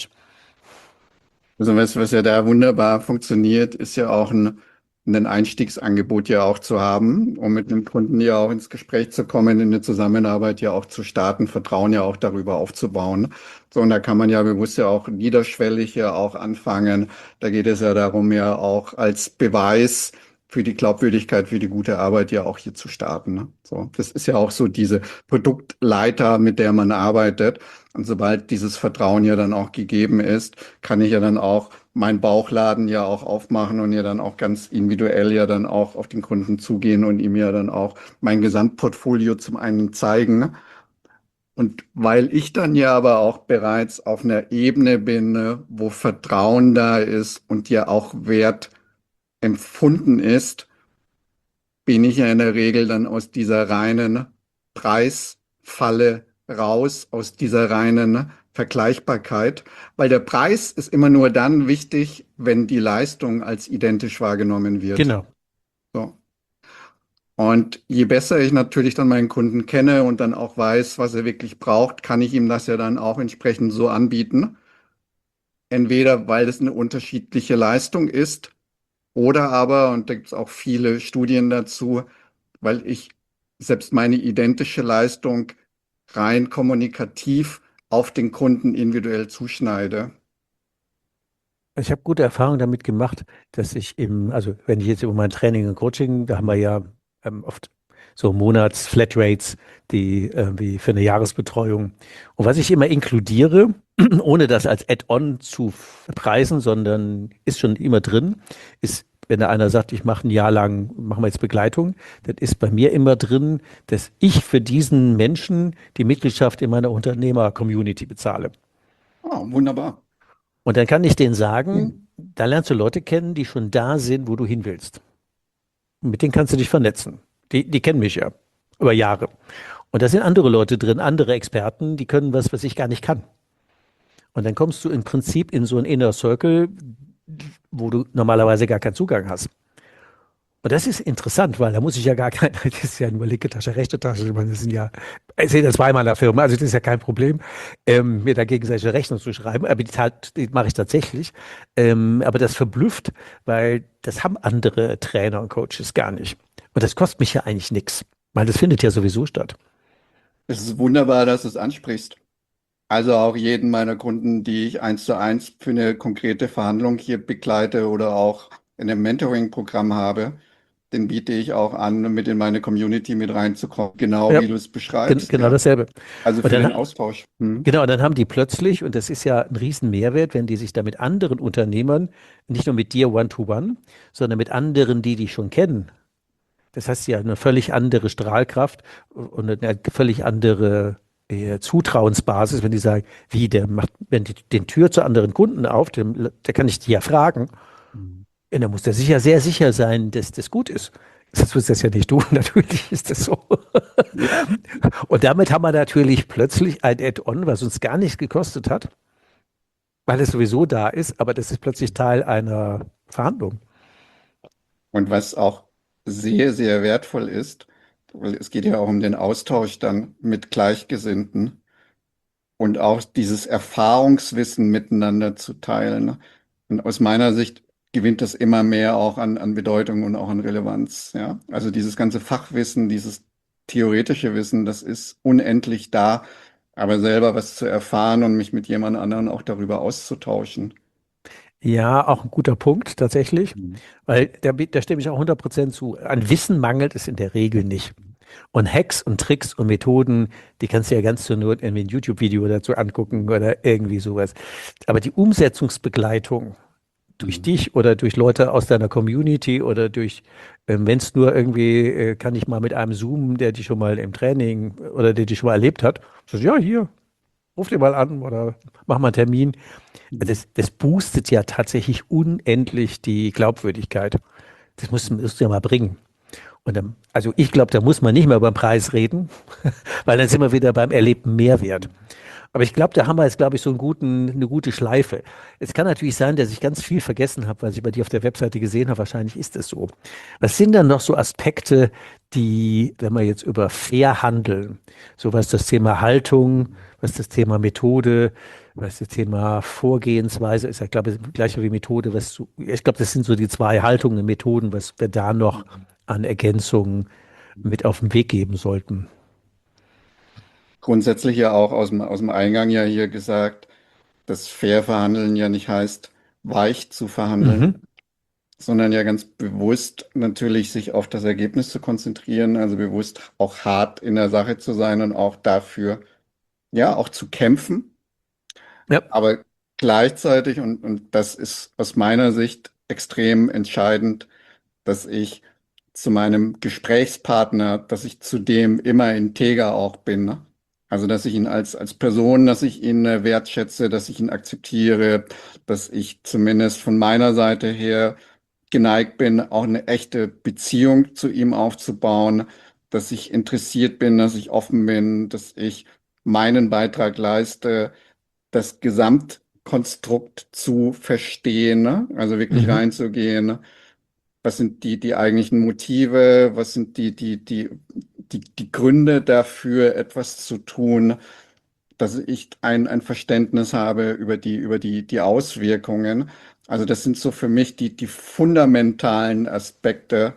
Also was, was ja da wunderbar funktioniert, ist ja auch ein, ein Einstiegsangebot ja auch zu haben, um mit einem Kunden ja auch ins Gespräch zu kommen, in eine Zusammenarbeit ja auch zu starten, Vertrauen ja auch darüber aufzubauen. So, und da kann man ja bewusst ja auch niederschwellig ja auch anfangen. Da geht es ja darum, ja auch als Beweis für die Glaubwürdigkeit, für die gute Arbeit ja auch hier zu starten. Ne? So, das ist ja auch so diese Produktleiter, mit der man arbeitet. Und sobald dieses Vertrauen ja dann auch gegeben ist, kann ich ja dann auch meinen Bauchladen ja auch aufmachen und ja dann auch ganz individuell ja dann auch auf den Kunden zugehen und ihm ja dann auch mein Gesamtportfolio zum einen zeigen. Ne? Und weil ich dann ja aber auch bereits auf einer Ebene bin, ne, wo Vertrauen da ist und ja auch Wert empfunden ist, bin ich ja in der Regel dann aus dieser reinen Preisfalle raus, aus dieser reinen Vergleichbarkeit, weil der Preis ist immer nur dann wichtig, wenn die Leistung als identisch wahrgenommen wird. Genau. So. Und je besser ich natürlich dann meinen Kunden kenne und dann auch weiß, was er wirklich braucht, kann ich ihm das ja dann auch entsprechend so anbieten. Entweder weil es eine unterschiedliche Leistung ist oder aber, und da gibt es auch viele Studien dazu, weil ich selbst meine identische Leistung rein kommunikativ auf den Kunden individuell zuschneide. Ich habe gute Erfahrungen damit gemacht, dass ich im, also wenn ich jetzt über mein Training und Coaching, da haben wir ja ähm, oft so Monats-Flatrates, die äh, wie für eine Jahresbetreuung. Und was ich immer inkludiere, ohne das als Add-on zu preisen, sondern ist schon immer drin, ist, wenn da einer sagt, ich mache ein Jahr lang, machen wir jetzt Begleitung, dann ist bei mir immer drin, dass ich für diesen Menschen die Mitgliedschaft in meiner Unternehmer-Community bezahle. Ah, wunderbar. Und dann kann ich denen sagen, Hm. da lernst du Leute kennen, die schon da sind, wo du hin willst. Und mit denen kannst du dich vernetzen. Die, die kennen mich ja über Jahre. Und da sind andere Leute drin, andere Experten, die können was, was ich gar nicht kann. Und dann kommst du im Prinzip in so einen Inner Circle, wo du normalerweise gar keinen Zugang hast. Und das ist interessant, weil da muss ich ja gar kein, das ist ja nur linke Tasche, rechte Tasche. Ich meine, das sind ja, ich sehe das bei meiner Firma, also das ist ja kein Problem, ähm, mir da gegenseitige Rechnung zu schreiben, aber die, tat- die mache ich tatsächlich. Ähm, aber das verblüfft, weil das haben andere Trainer und Coaches gar nicht. Und das kostet mich ja eigentlich nichts, weil das findet ja sowieso statt. Es ist wunderbar, dass du es ansprichst. Also auch jeden meiner Kunden, die ich eins zu eins für eine konkrete Verhandlung hier begleite oder auch in einem Mentoring-Programm habe, den biete ich auch an, mit in meine Community mit reinzukommen, genau Ja, wie du es gen beschreibst, genau ja. dasselbe. Also Und für dann, den ha- Austausch. Hm. genau, und dann haben die plötzlich, und das ist ja ein riesen Mehrwert, wenn die sich da mit anderen Unternehmern, nicht nur mit dir One-to-One, sondern mit anderen, die dich schon kennen. Das heißt ja eine völlig andere Strahlkraft und eine völlig andere äh, Zutrauensbasis, wenn die sagen, wie, der macht, wenn die den Tür zu anderen Kunden auf, dem, der kann ich die ja fragen. Mhm. Ja, dann muss der sicher sehr sicher sein, dass das gut ist. Sonst wirst das ja nicht du, natürlich ist das so. Ja, Und damit haben wir natürlich plötzlich ein Add-on, was uns gar nichts gekostet hat, weil es sowieso da ist, aber das ist plötzlich Teil einer Verhandlung. und was auch sehr, sehr wertvoll ist, weil es geht ja auch um den Austausch dann mit Gleichgesinnten und auch dieses Erfahrungswissen miteinander zu teilen. Ne? Und aus meiner Sicht gewinnt das immer mehr auch an, an Bedeutung und auch an Relevanz. Ja? Also dieses ganze Fachwissen, dieses theoretische Wissen, das ist unendlich da, aber selber was zu erfahren und mich mit jemand anderen auch darüber auszutauschen. Ja, auch ein guter Punkt tatsächlich, Mhm. weil da, bi- da stimme ich auch hundert Prozent zu. An Wissen mangelt es in der Regel nicht. Und Hacks und Tricks und Methoden, die kannst du ja ganz zur Not irgendwie ein YouTube-Video dazu angucken oder irgendwie sowas. Aber die Umsetzungsbegleitung durch Mhm. dich oder durch Leute aus deiner Community oder durch, ähm, wenn es nur irgendwie, äh, kann ich mal mit einem zoomen, der dich schon mal im Training oder der dich schon mal erlebt hat, so, ja, hier, ruf dir mal an oder mach mal einen Termin. Mhm. Das, das boostet ja tatsächlich unendlich die Glaubwürdigkeit. Das musst, musst du ja mal bringen. Und dann, also ich glaube, da muss man nicht mehr über den Preis reden, weil dann sind wir wieder beim erlebten Mehrwert. Aber ich glaube, da haben wir jetzt, glaube ich, so einen guten, eine gute Schleife. Es kann natürlich sein, dass ich ganz viel vergessen habe, was ich bei dir auf der Webseite gesehen habe. Wahrscheinlich ist es so. Was sind dann noch so Aspekte, die, wenn wir jetzt über fair handeln, so was das Thema Haltung, was das Thema Methode, was das Thema Vorgehensweise ist, ich glaube, das gleiche wie Methode, was so, ich glaube, das sind so die zwei Haltungen, Methoden, was wir da noch an Ergänzungen mit auf den Weg geben sollten. Grundsätzlich ja auch aus dem, aus dem Eingang ja hier gesagt, dass fair verhandeln ja nicht heißt, weich zu verhandeln, Mhm. sondern ja ganz bewusst natürlich sich auf das Ergebnis zu konzentrieren, also bewusst auch hart in der Sache zu sein und auch dafür, ja, auch zu kämpfen, Ja, aber gleichzeitig, und, und das ist aus meiner Sicht extrem entscheidend, dass ich zu meinem Gesprächspartner, dass ich zu dem immer integer auch bin, ne? Also, dass ich ihn als, als Person, dass ich ihn äh, wertschätze, dass ich ihn akzeptiere, dass ich zumindest von meiner Seite her geneigt bin, auch eine echte Beziehung zu ihm aufzubauen, dass ich interessiert bin, dass ich offen bin, dass ich meinen Beitrag leiste, das Gesamtkonstrukt zu verstehen, ne? Also wirklich mhm, reinzugehen. Was sind die, die eigentlichen Motive? Was sind die, die, die, die, die Gründe dafür, etwas zu tun, dass ich ein, ein Verständnis habe über die, über die, die Auswirkungen. Also das sind so für mich die, die fundamentalen Aspekte,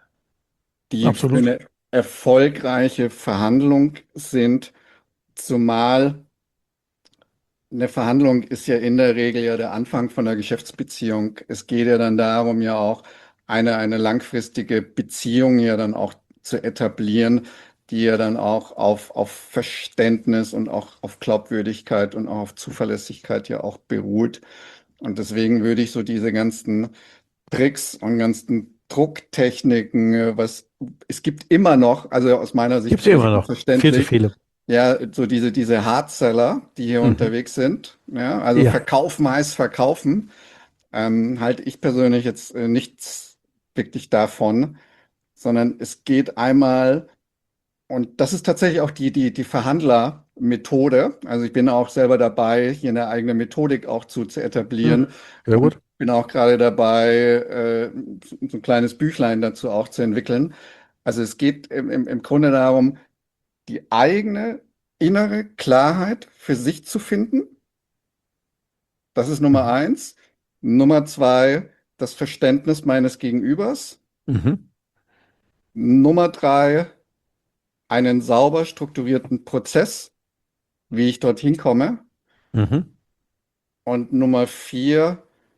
die für absolut. eine erfolgreiche Verhandlung sind, zumal eine Verhandlung ist ja in der Regel ja der Anfang von einer Geschäftsbeziehung. Es geht ja dann darum, ja auch eine, eine langfristige Beziehung ja dann auch zu etablieren, die ja dann auch auf, auf Verständnis und auch auf Glaubwürdigkeit und auch auf Zuverlässigkeit ja auch beruht. Und deswegen würde ich so diese ganzen Tricks und ganzen Drucktechniken, äh, was es gibt immer noch, also aus meiner Sicht Gibt es völlig immer noch. Viel zu unverständlich, viele. ja, so diese, diese Hardseller, die hier Mhm. unterwegs sind, ja, also Ja, verkaufen heißt verkaufen, ähm, halte ich persönlich jetzt äh, nichts wirklich davon, sondern es geht einmal, und das ist tatsächlich auch die, die, die Verhandlermethode, also ich bin auch selber dabei, hier eine eigene Methodik auch zu, zu etablieren mhm. Sehr und gut. bin auch gerade dabei, äh, so so ein kleines Büchlein dazu auch zu entwickeln. Also es geht im, im, im Grunde darum, die eigene innere Klarheit für sich zu finden. Das ist Nummer Mhm. eins. Nummer zwei, das Verständnis meines Gegenübers. Mhm. Nummer drei, einen sauber strukturierten Prozess, wie ich dorthin komme. Mhm. Und Nummer vier,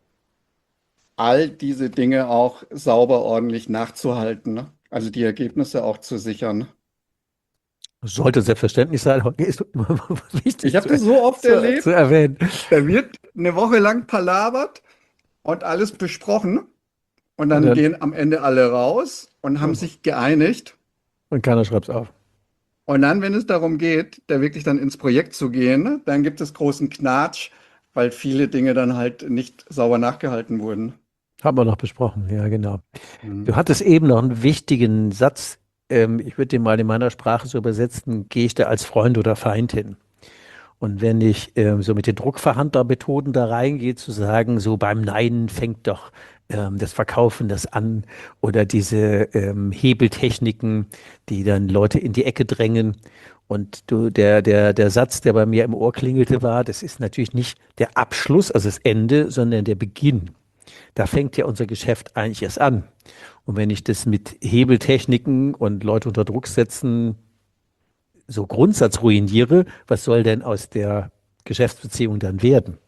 all diese Dinge auch sauber ordentlich nachzuhalten, ne? Also die Ergebnisse auch zu sichern. Sollte selbstverständlich sein, aber ist immer Ich wichtig habe zu, das so oft zu, zu erlebt, erwähnen. da wird eine Woche lang palabert und alles besprochen. Und Und dann dann, gehen am Ende alle raus und haben sich geeinigt. und keiner schreibt es auf. Und dann, wenn es darum geht, da wirklich dann ins Projekt zu gehen, dann gibt es großen Knatsch, weil viele Dinge dann halt nicht sauber nachgehalten wurden. Haben wir noch besprochen, ja, genau. Mhm. Du hattest eben noch einen wichtigen Satz. Ähm, ich würde den mal in meiner Sprache so übersetzen, gehe ich da als Freund oder Feind hin? Und wenn ich ähm, so mit den Druckverhandlermethoden da reingehe, zu sagen, so beim Nein fängt doch ähm, das Verkaufen das an oder diese ähm, Hebeltechniken, die dann Leute in die Ecke drängen. Und du, der, der, der Satz, der bei mir im Ohr klingelte, war, das ist natürlich nicht der Abschluss, also das Ende, sondern der Beginn. Da fängt ja unser Geschäft eigentlich erst an. Und wenn ich das mit Hebeltechniken und Leute unter Druck setzen so Grundsatz ruiniere, was soll denn aus der Geschäftsbeziehung dann werden?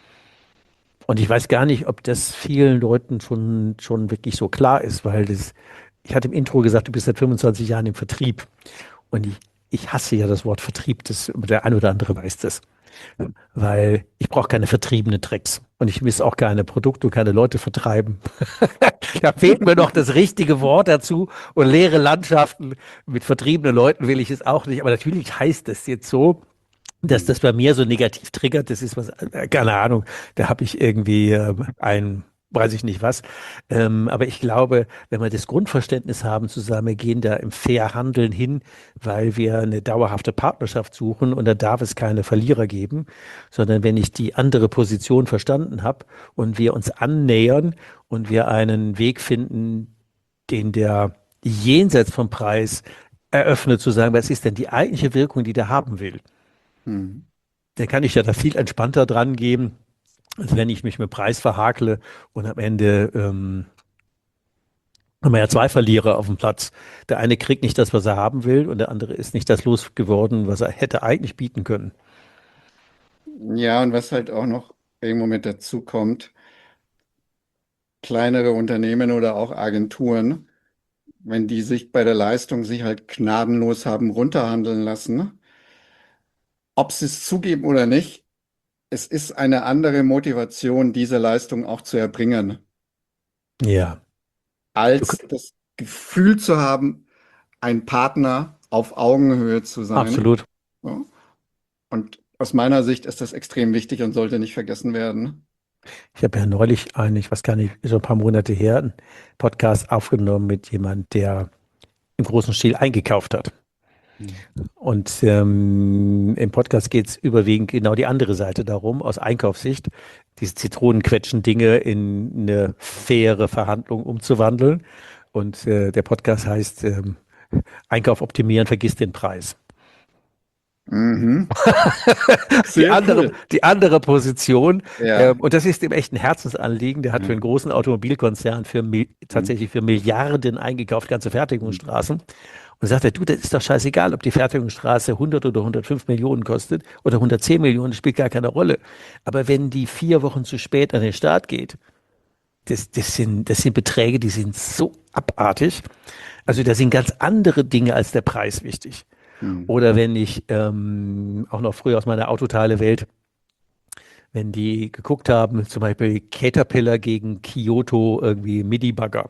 Und ich weiß gar nicht, ob das vielen Leuten schon, schon wirklich so klar ist, weil das, ich hatte im Intro gesagt, du bist seit fünfundzwanzig Jahren im Vertrieb. Und ich, ich hasse ja das Wort Vertrieb, das, der ein oder andere weiß das. Weil ich brauche keine vertriebenen Tricks. Und ich will auch keine Produkte und keine Leute vertreiben. Da fehlt mir noch das richtige Wort dazu. Und leere Landschaften mit vertriebenen Leuten will ich es auch nicht. Aber natürlich heißt es jetzt so, dass das bei mir so negativ triggert. Das ist was, äh, keine Ahnung. Da habe ich irgendwie äh, ein, weiß ich nicht was. Ähm, aber ich glaube, wenn wir das Grundverständnis haben, zusammen, wir gehen da im fair Handeln hin, weil wir eine dauerhafte Partnerschaft suchen und da darf es keine Verlierer geben, sondern wenn ich die andere Position verstanden habe und wir uns annähern und wir einen Weg finden, den der jenseits vom Preis eröffnet, zu sagen, was ist denn die eigentliche Wirkung, die der haben will, Mhm. dann kann ich ja da viel entspannter dran gehen, als wenn ich mich mit Preis verhakle und am Ende ähm, haben wir ja zwei Verlierer auf dem Platz. Der eine kriegt nicht das, was er haben will, und der andere ist nicht das losgeworden, was er hätte eigentlich bieten können. Ja, und was halt auch noch irgendwo mit dazu kommt, kleinere Unternehmen oder auch Agenturen, wenn die sich bei der Leistung sich halt gnadenlos haben runterhandeln lassen, ob sie es zugeben oder nicht, es ist eine andere Motivation, diese Leistung auch zu erbringen, Ja, du, als das Gefühl zu haben, ein Partner auf Augenhöhe zu sein. absolut. Ja. Und aus meiner Sicht ist das extrem wichtig und sollte nicht vergessen werden. Ich habe ja neulich einen, ich weiß gar nicht, so ein paar Monate her, einen Podcast aufgenommen mit jemand, der im großen Stil eingekauft hat. Hm. Und ähm, im Podcast geht es überwiegend genau die andere Seite darum, aus Einkaufssicht, diese Zitronenquetschen-Dinge in eine faire Verhandlung umzuwandeln. Und äh, der Podcast heißt ähm, Einkauf optimieren, vergiss den Preis. Mhm. Die Sehr andere, cool. die andere Position, Ja. ähm, und das ist ihm echt ein Herzensanliegen, der hat für Ja. einen großen Automobilkonzern für Mil- Hm. tatsächlich für Milliarden eingekauft, ganze Hm. Fertigungsstraßen. Und sagt er, du, das ist doch scheißegal, ob die Fertigungsstraße hundert oder hundertfünf Millionen kostet oder hundertzehn Millionen, das spielt gar keine Rolle. Aber wenn die vier Wochen zu spät an den Start geht, das, das sind, das sind Beträge, die sind so abartig. Also da sind ganz andere Dinge als der Preis wichtig. Hm. Oder wenn ich ähm, auch noch früher aus meiner Autoteile-Welt, wenn die geguckt haben, zum Beispiel Caterpillar gegen Kyoto irgendwie Midi-Bagger,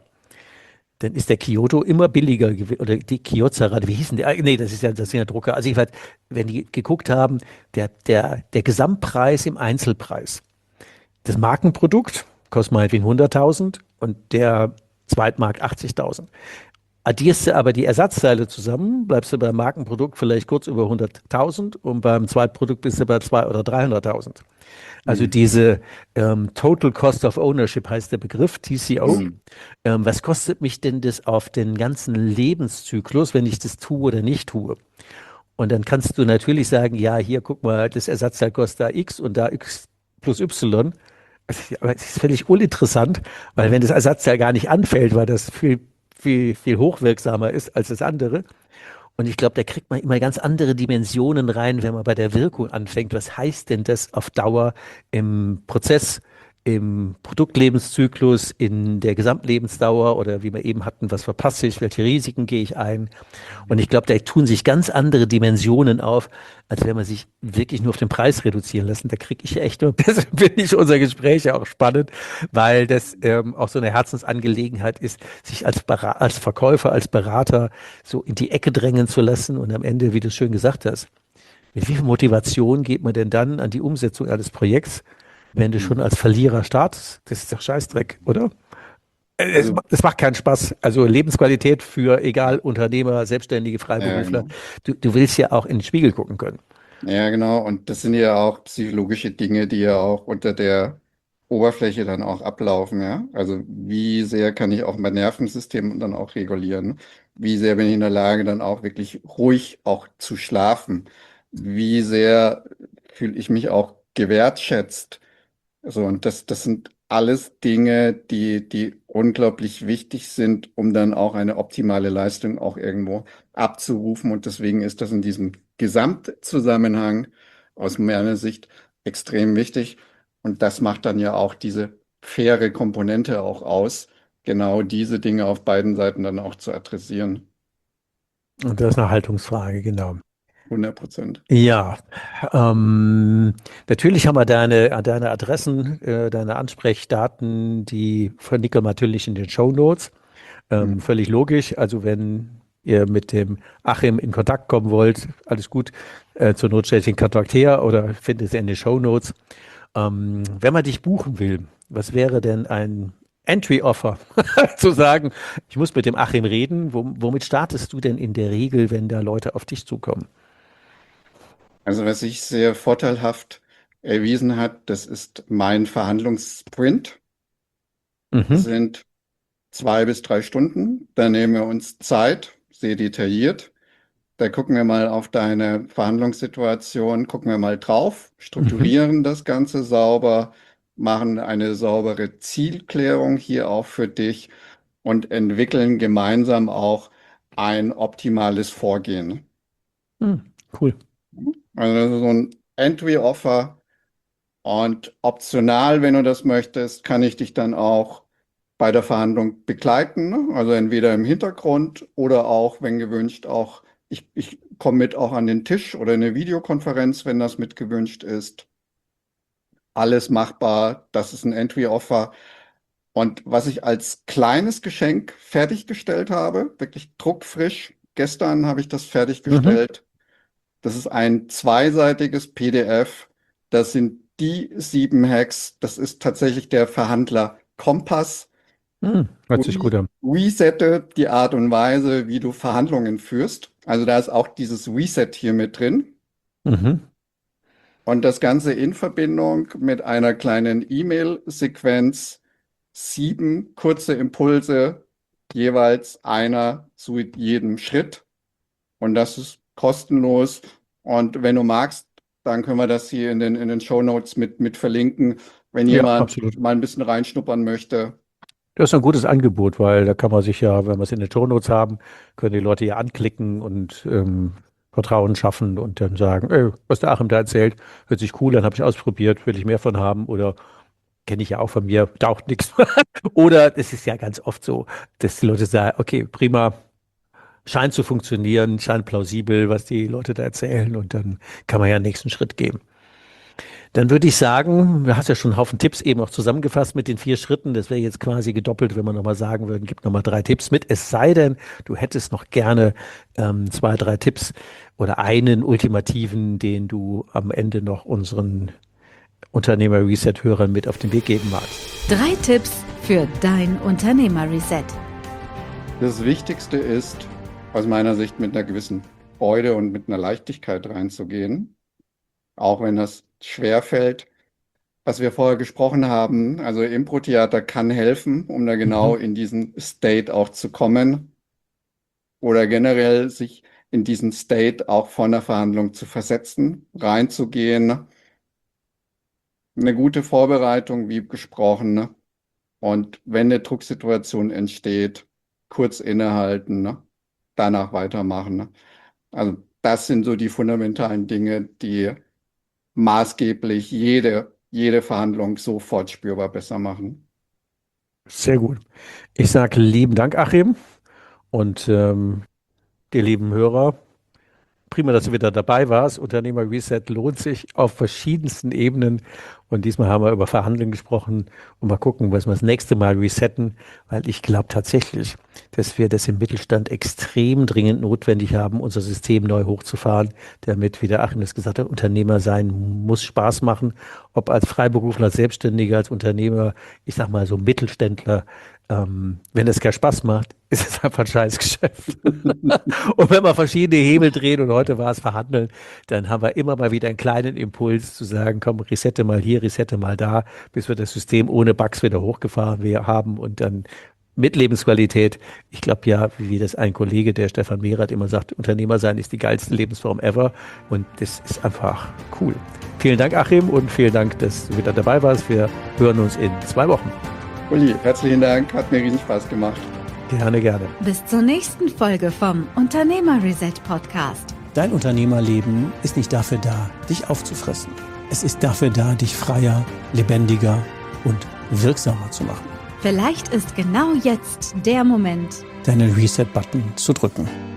dann ist der Kyoto immer billiger gewi- oder die Kyocera, wie hießen die? Ah, nee, das ist ja, das sind ja Drucker. Also ich weiß, wenn die geguckt haben, der, der, der Gesamtpreis im Einzelpreis. Das Markenprodukt kostet meinetwegen hunderttausend und der Zweitmarkt achtzigtausend. Addierst du aber die Ersatzteile zusammen, bleibst du beim Markenprodukt vielleicht kurz über hunderttausend und beim Zweitprodukt bist du bei zweihunderttausend oder dreihunderttausend. Also Hm. diese ähm, Total Cost of Ownership heißt der Begriff, T C O. Hm. Ähm, was kostet mich denn das auf den ganzen Lebenszyklus, wenn ich das tue oder nicht tue? Und dann kannst du natürlich sagen, ja, hier, guck mal, das Ersatzteil kostet da X und da X plus Y. Aber es ist völlig uninteressant, weil wenn das Ersatzteil gar nicht anfällt, weil das viel, viel, viel hochwirksamer ist als das andere. Und ich glaube, da kriegt man immer ganz andere Dimensionen rein, wenn man bei der Wirkung anfängt. Was heißt denn das auf Dauer im Prozess, im Produktlebenszyklus, in der Gesamtlebensdauer oder wie wir eben hatten, was verpasse ich, welche Risiken gehe ich ein? Und ich glaube, da tun sich ganz andere Dimensionen auf, als wenn man sich wirklich nur auf den Preis reduzieren lassen. Da kriege ich echt, und deshalb finde ich unser Gespräch ja auch spannend, weil das ähm, auch so eine Herzensangelegenheit ist, sich als, Bera- als Verkäufer, als Berater so in die Ecke drängen zu lassen und am Ende, wie du es schön gesagt hast, mit wie viel Motivation geht man denn dann an die Umsetzung eines Projekts, wenn du Hm. schon als Verlierer startest? Das ist doch Scheißdreck, oder? Äh, Es, Also, ma- es macht keinen Spaß. Also Lebensqualität für egal Unternehmer, Selbstständige, ja, Freiberufler. genau. Du, du willst ja auch in den Spiegel gucken können. Ja, genau. Und das sind ja auch psychologische Dinge, die ja auch unter der Oberfläche dann auch ablaufen, ja. Also wie sehr kann ich auch mein Nervensystem dann auch regulieren? Wie sehr bin ich in der Lage, dann auch wirklich ruhig auch zu schlafen? Wie sehr fühle ich mich auch gewertschätzt? So, und das, das sind alles Dinge, die, die unglaublich wichtig sind, um dann auch eine optimale Leistung auch irgendwo abzurufen. Und deswegen ist das in diesem Gesamtzusammenhang aus meiner Sicht extrem wichtig. Und das macht dann ja auch diese faire Komponente auch aus, genau diese Dinge auf beiden Seiten dann auch zu adressieren. Und das ist eine Haltungsfrage, genau. hundert Prozent. Ja, ähm, natürlich haben wir deine, deine Adressen, äh, deine Ansprechdaten, die vernickeln wir natürlich in den Shownotes. Ähm, Hm. völlig logisch. Also wenn ihr mit dem Achim in Kontakt kommen wollt, alles gut. Äh, zur Not stellt den Kontakt her oder findet es in den Shownotes. Ähm, wenn man dich buchen will, was wäre denn ein Entry-Offer? Zu sagen, ich muss mit dem Achim reden. Wo, womit startest du denn in der Regel, wenn da Leute auf dich zukommen? Also was sich sehr vorteilhaft erwiesen hat, das ist mein Verhandlungssprint. Das Mhm. sind zwei bis drei Stunden. Da nehmen wir uns Zeit, sehr detailliert. Da gucken wir mal auf deine Verhandlungssituation, gucken wir mal drauf, Mhm. strukturieren das Ganze sauber, machen eine saubere Zielklärung hier auch für dich und entwickeln gemeinsam auch ein optimales Vorgehen. Mhm. Cool. Also das ist so ein Entry-Offer und optional, wenn du das möchtest, kann ich dich dann auch bei der Verhandlung begleiten, ne? Also entweder im Hintergrund oder auch, wenn gewünscht, auch ich, ich komme mit auch an den Tisch oder in eine Videokonferenz, wenn das mit gewünscht ist. Alles machbar, das ist ein Entry-Offer. Und was ich als kleines Geschenk fertiggestellt habe, wirklich druckfrisch, gestern habe ich das fertiggestellt. Mhm. Das ist ein zweiseitiges P D F. Das sind die sieben Hacks. Das ist tatsächlich der Verhandler-Kompass. Hm, hört sich gut an. Resette die Art und Weise, wie du Verhandlungen führst. Also da ist auch dieses Reset hier mit drin. Mhm. Und das Ganze in Verbindung mit einer kleinen E-Mail-Sequenz. Sieben kurze Impulse, jeweils einer zu jedem Schritt. Und das ist kostenlos. Und wenn du magst, dann können wir das hier in den, in den Shownotes mit, mit verlinken, wenn Ja, jemand absolut. mal ein bisschen reinschnuppern möchte. Das ist ein gutes Angebot, weil da kann man sich ja, wenn wir es in den Shownotes haben, können die Leute ja anklicken und ähm, Vertrauen schaffen und dann sagen, ey, was der Achim da erzählt, hört sich cool, dann habe ich ausprobiert, will ich mehr von haben oder kenne ich ja auch von mir, taucht nichts. Oder es ist ja ganz oft so, dass die Leute sagen, okay, prima, scheint zu funktionieren, scheint plausibel, was die Leute da erzählen und dann kann man ja einen nächsten Schritt gehen. Dann würde ich sagen, du hast ja schon einen Haufen Tipps eben auch zusammengefasst mit den vier Schritten. Das wäre jetzt quasi gedoppelt, wenn wir nochmal sagen würden, gib nochmal drei Tipps mit. Es sei denn, du hättest noch gerne ähm, zwei, drei Tipps oder einen ultimativen, den du am Ende noch unseren Unternehmer-Reset-Hörern mit auf den Weg geben magst. Drei Tipps für dein Unternehmer-Reset. Das Wichtigste ist, aus meiner Sicht, mit einer gewissen Freude und mit einer Leichtigkeit reinzugehen, auch wenn das schwerfällt. Was wir vorher gesprochen haben, also Impro-Theater kann helfen, um da genau mhm. in diesen State auch zu kommen oder generell sich in diesen State auch von der Verhandlung zu versetzen, reinzugehen. Eine gute Vorbereitung, wie gesprochen, und wenn eine Drucksituation entsteht, kurz innehalten, danach weitermachen. Also das sind so die fundamentalen Dinge, die maßgeblich jede, jede Verhandlung sofort spürbar besser machen. Sehr gut. Ich sage lieben Dank, Achim, und ähm, die lieben Hörer. Prima, dass du wieder dabei warst. Unternehmer Reset lohnt sich auf verschiedensten Ebenen. Und diesmal haben wir über Verhandeln gesprochen und mal gucken, was wir das nächste Mal resetten, weil ich glaube tatsächlich, dass wir das im Mittelstand extrem dringend notwendig haben, unser System neu hochzufahren, damit, wie der Achim das gesagt hat, Unternehmer sein muss Spaß machen, ob als Freiberufler, als Selbstständiger, als Unternehmer, ich sag mal so Mittelständler. Ähm, wenn das keinen Spaß macht, ist es einfach ein Scheißgeschäft. Und wenn wir verschiedene Hebel drehen, und heute war es Verhandeln, dann haben wir immer mal wieder einen kleinen Impuls zu sagen, komm, resette mal hier, resette mal da, bis wir das System ohne Bugs wieder hochgefahren haben und dann mit Lebensqualität. Ich glaube ja, wie das ein Kollege, der Stefan Mehrath, immer sagt, Unternehmer sein ist die geilste Lebensform ever, und das ist einfach cool. Vielen Dank, Achim, und vielen Dank, dass du wieder dabei warst. Wir hören uns in zwei Wochen. Uli, herzlichen Dank, hat mir riesen Spaß gemacht. Gerne, gerne. Bis zur nächsten Folge vom Unternehmer Reset Podcast. Dein Unternehmerleben ist nicht dafür da, dich aufzufressen. Es ist dafür da, dich freier, lebendiger und wirksamer zu machen. Vielleicht ist genau jetzt der Moment, deinen Reset-Button zu drücken.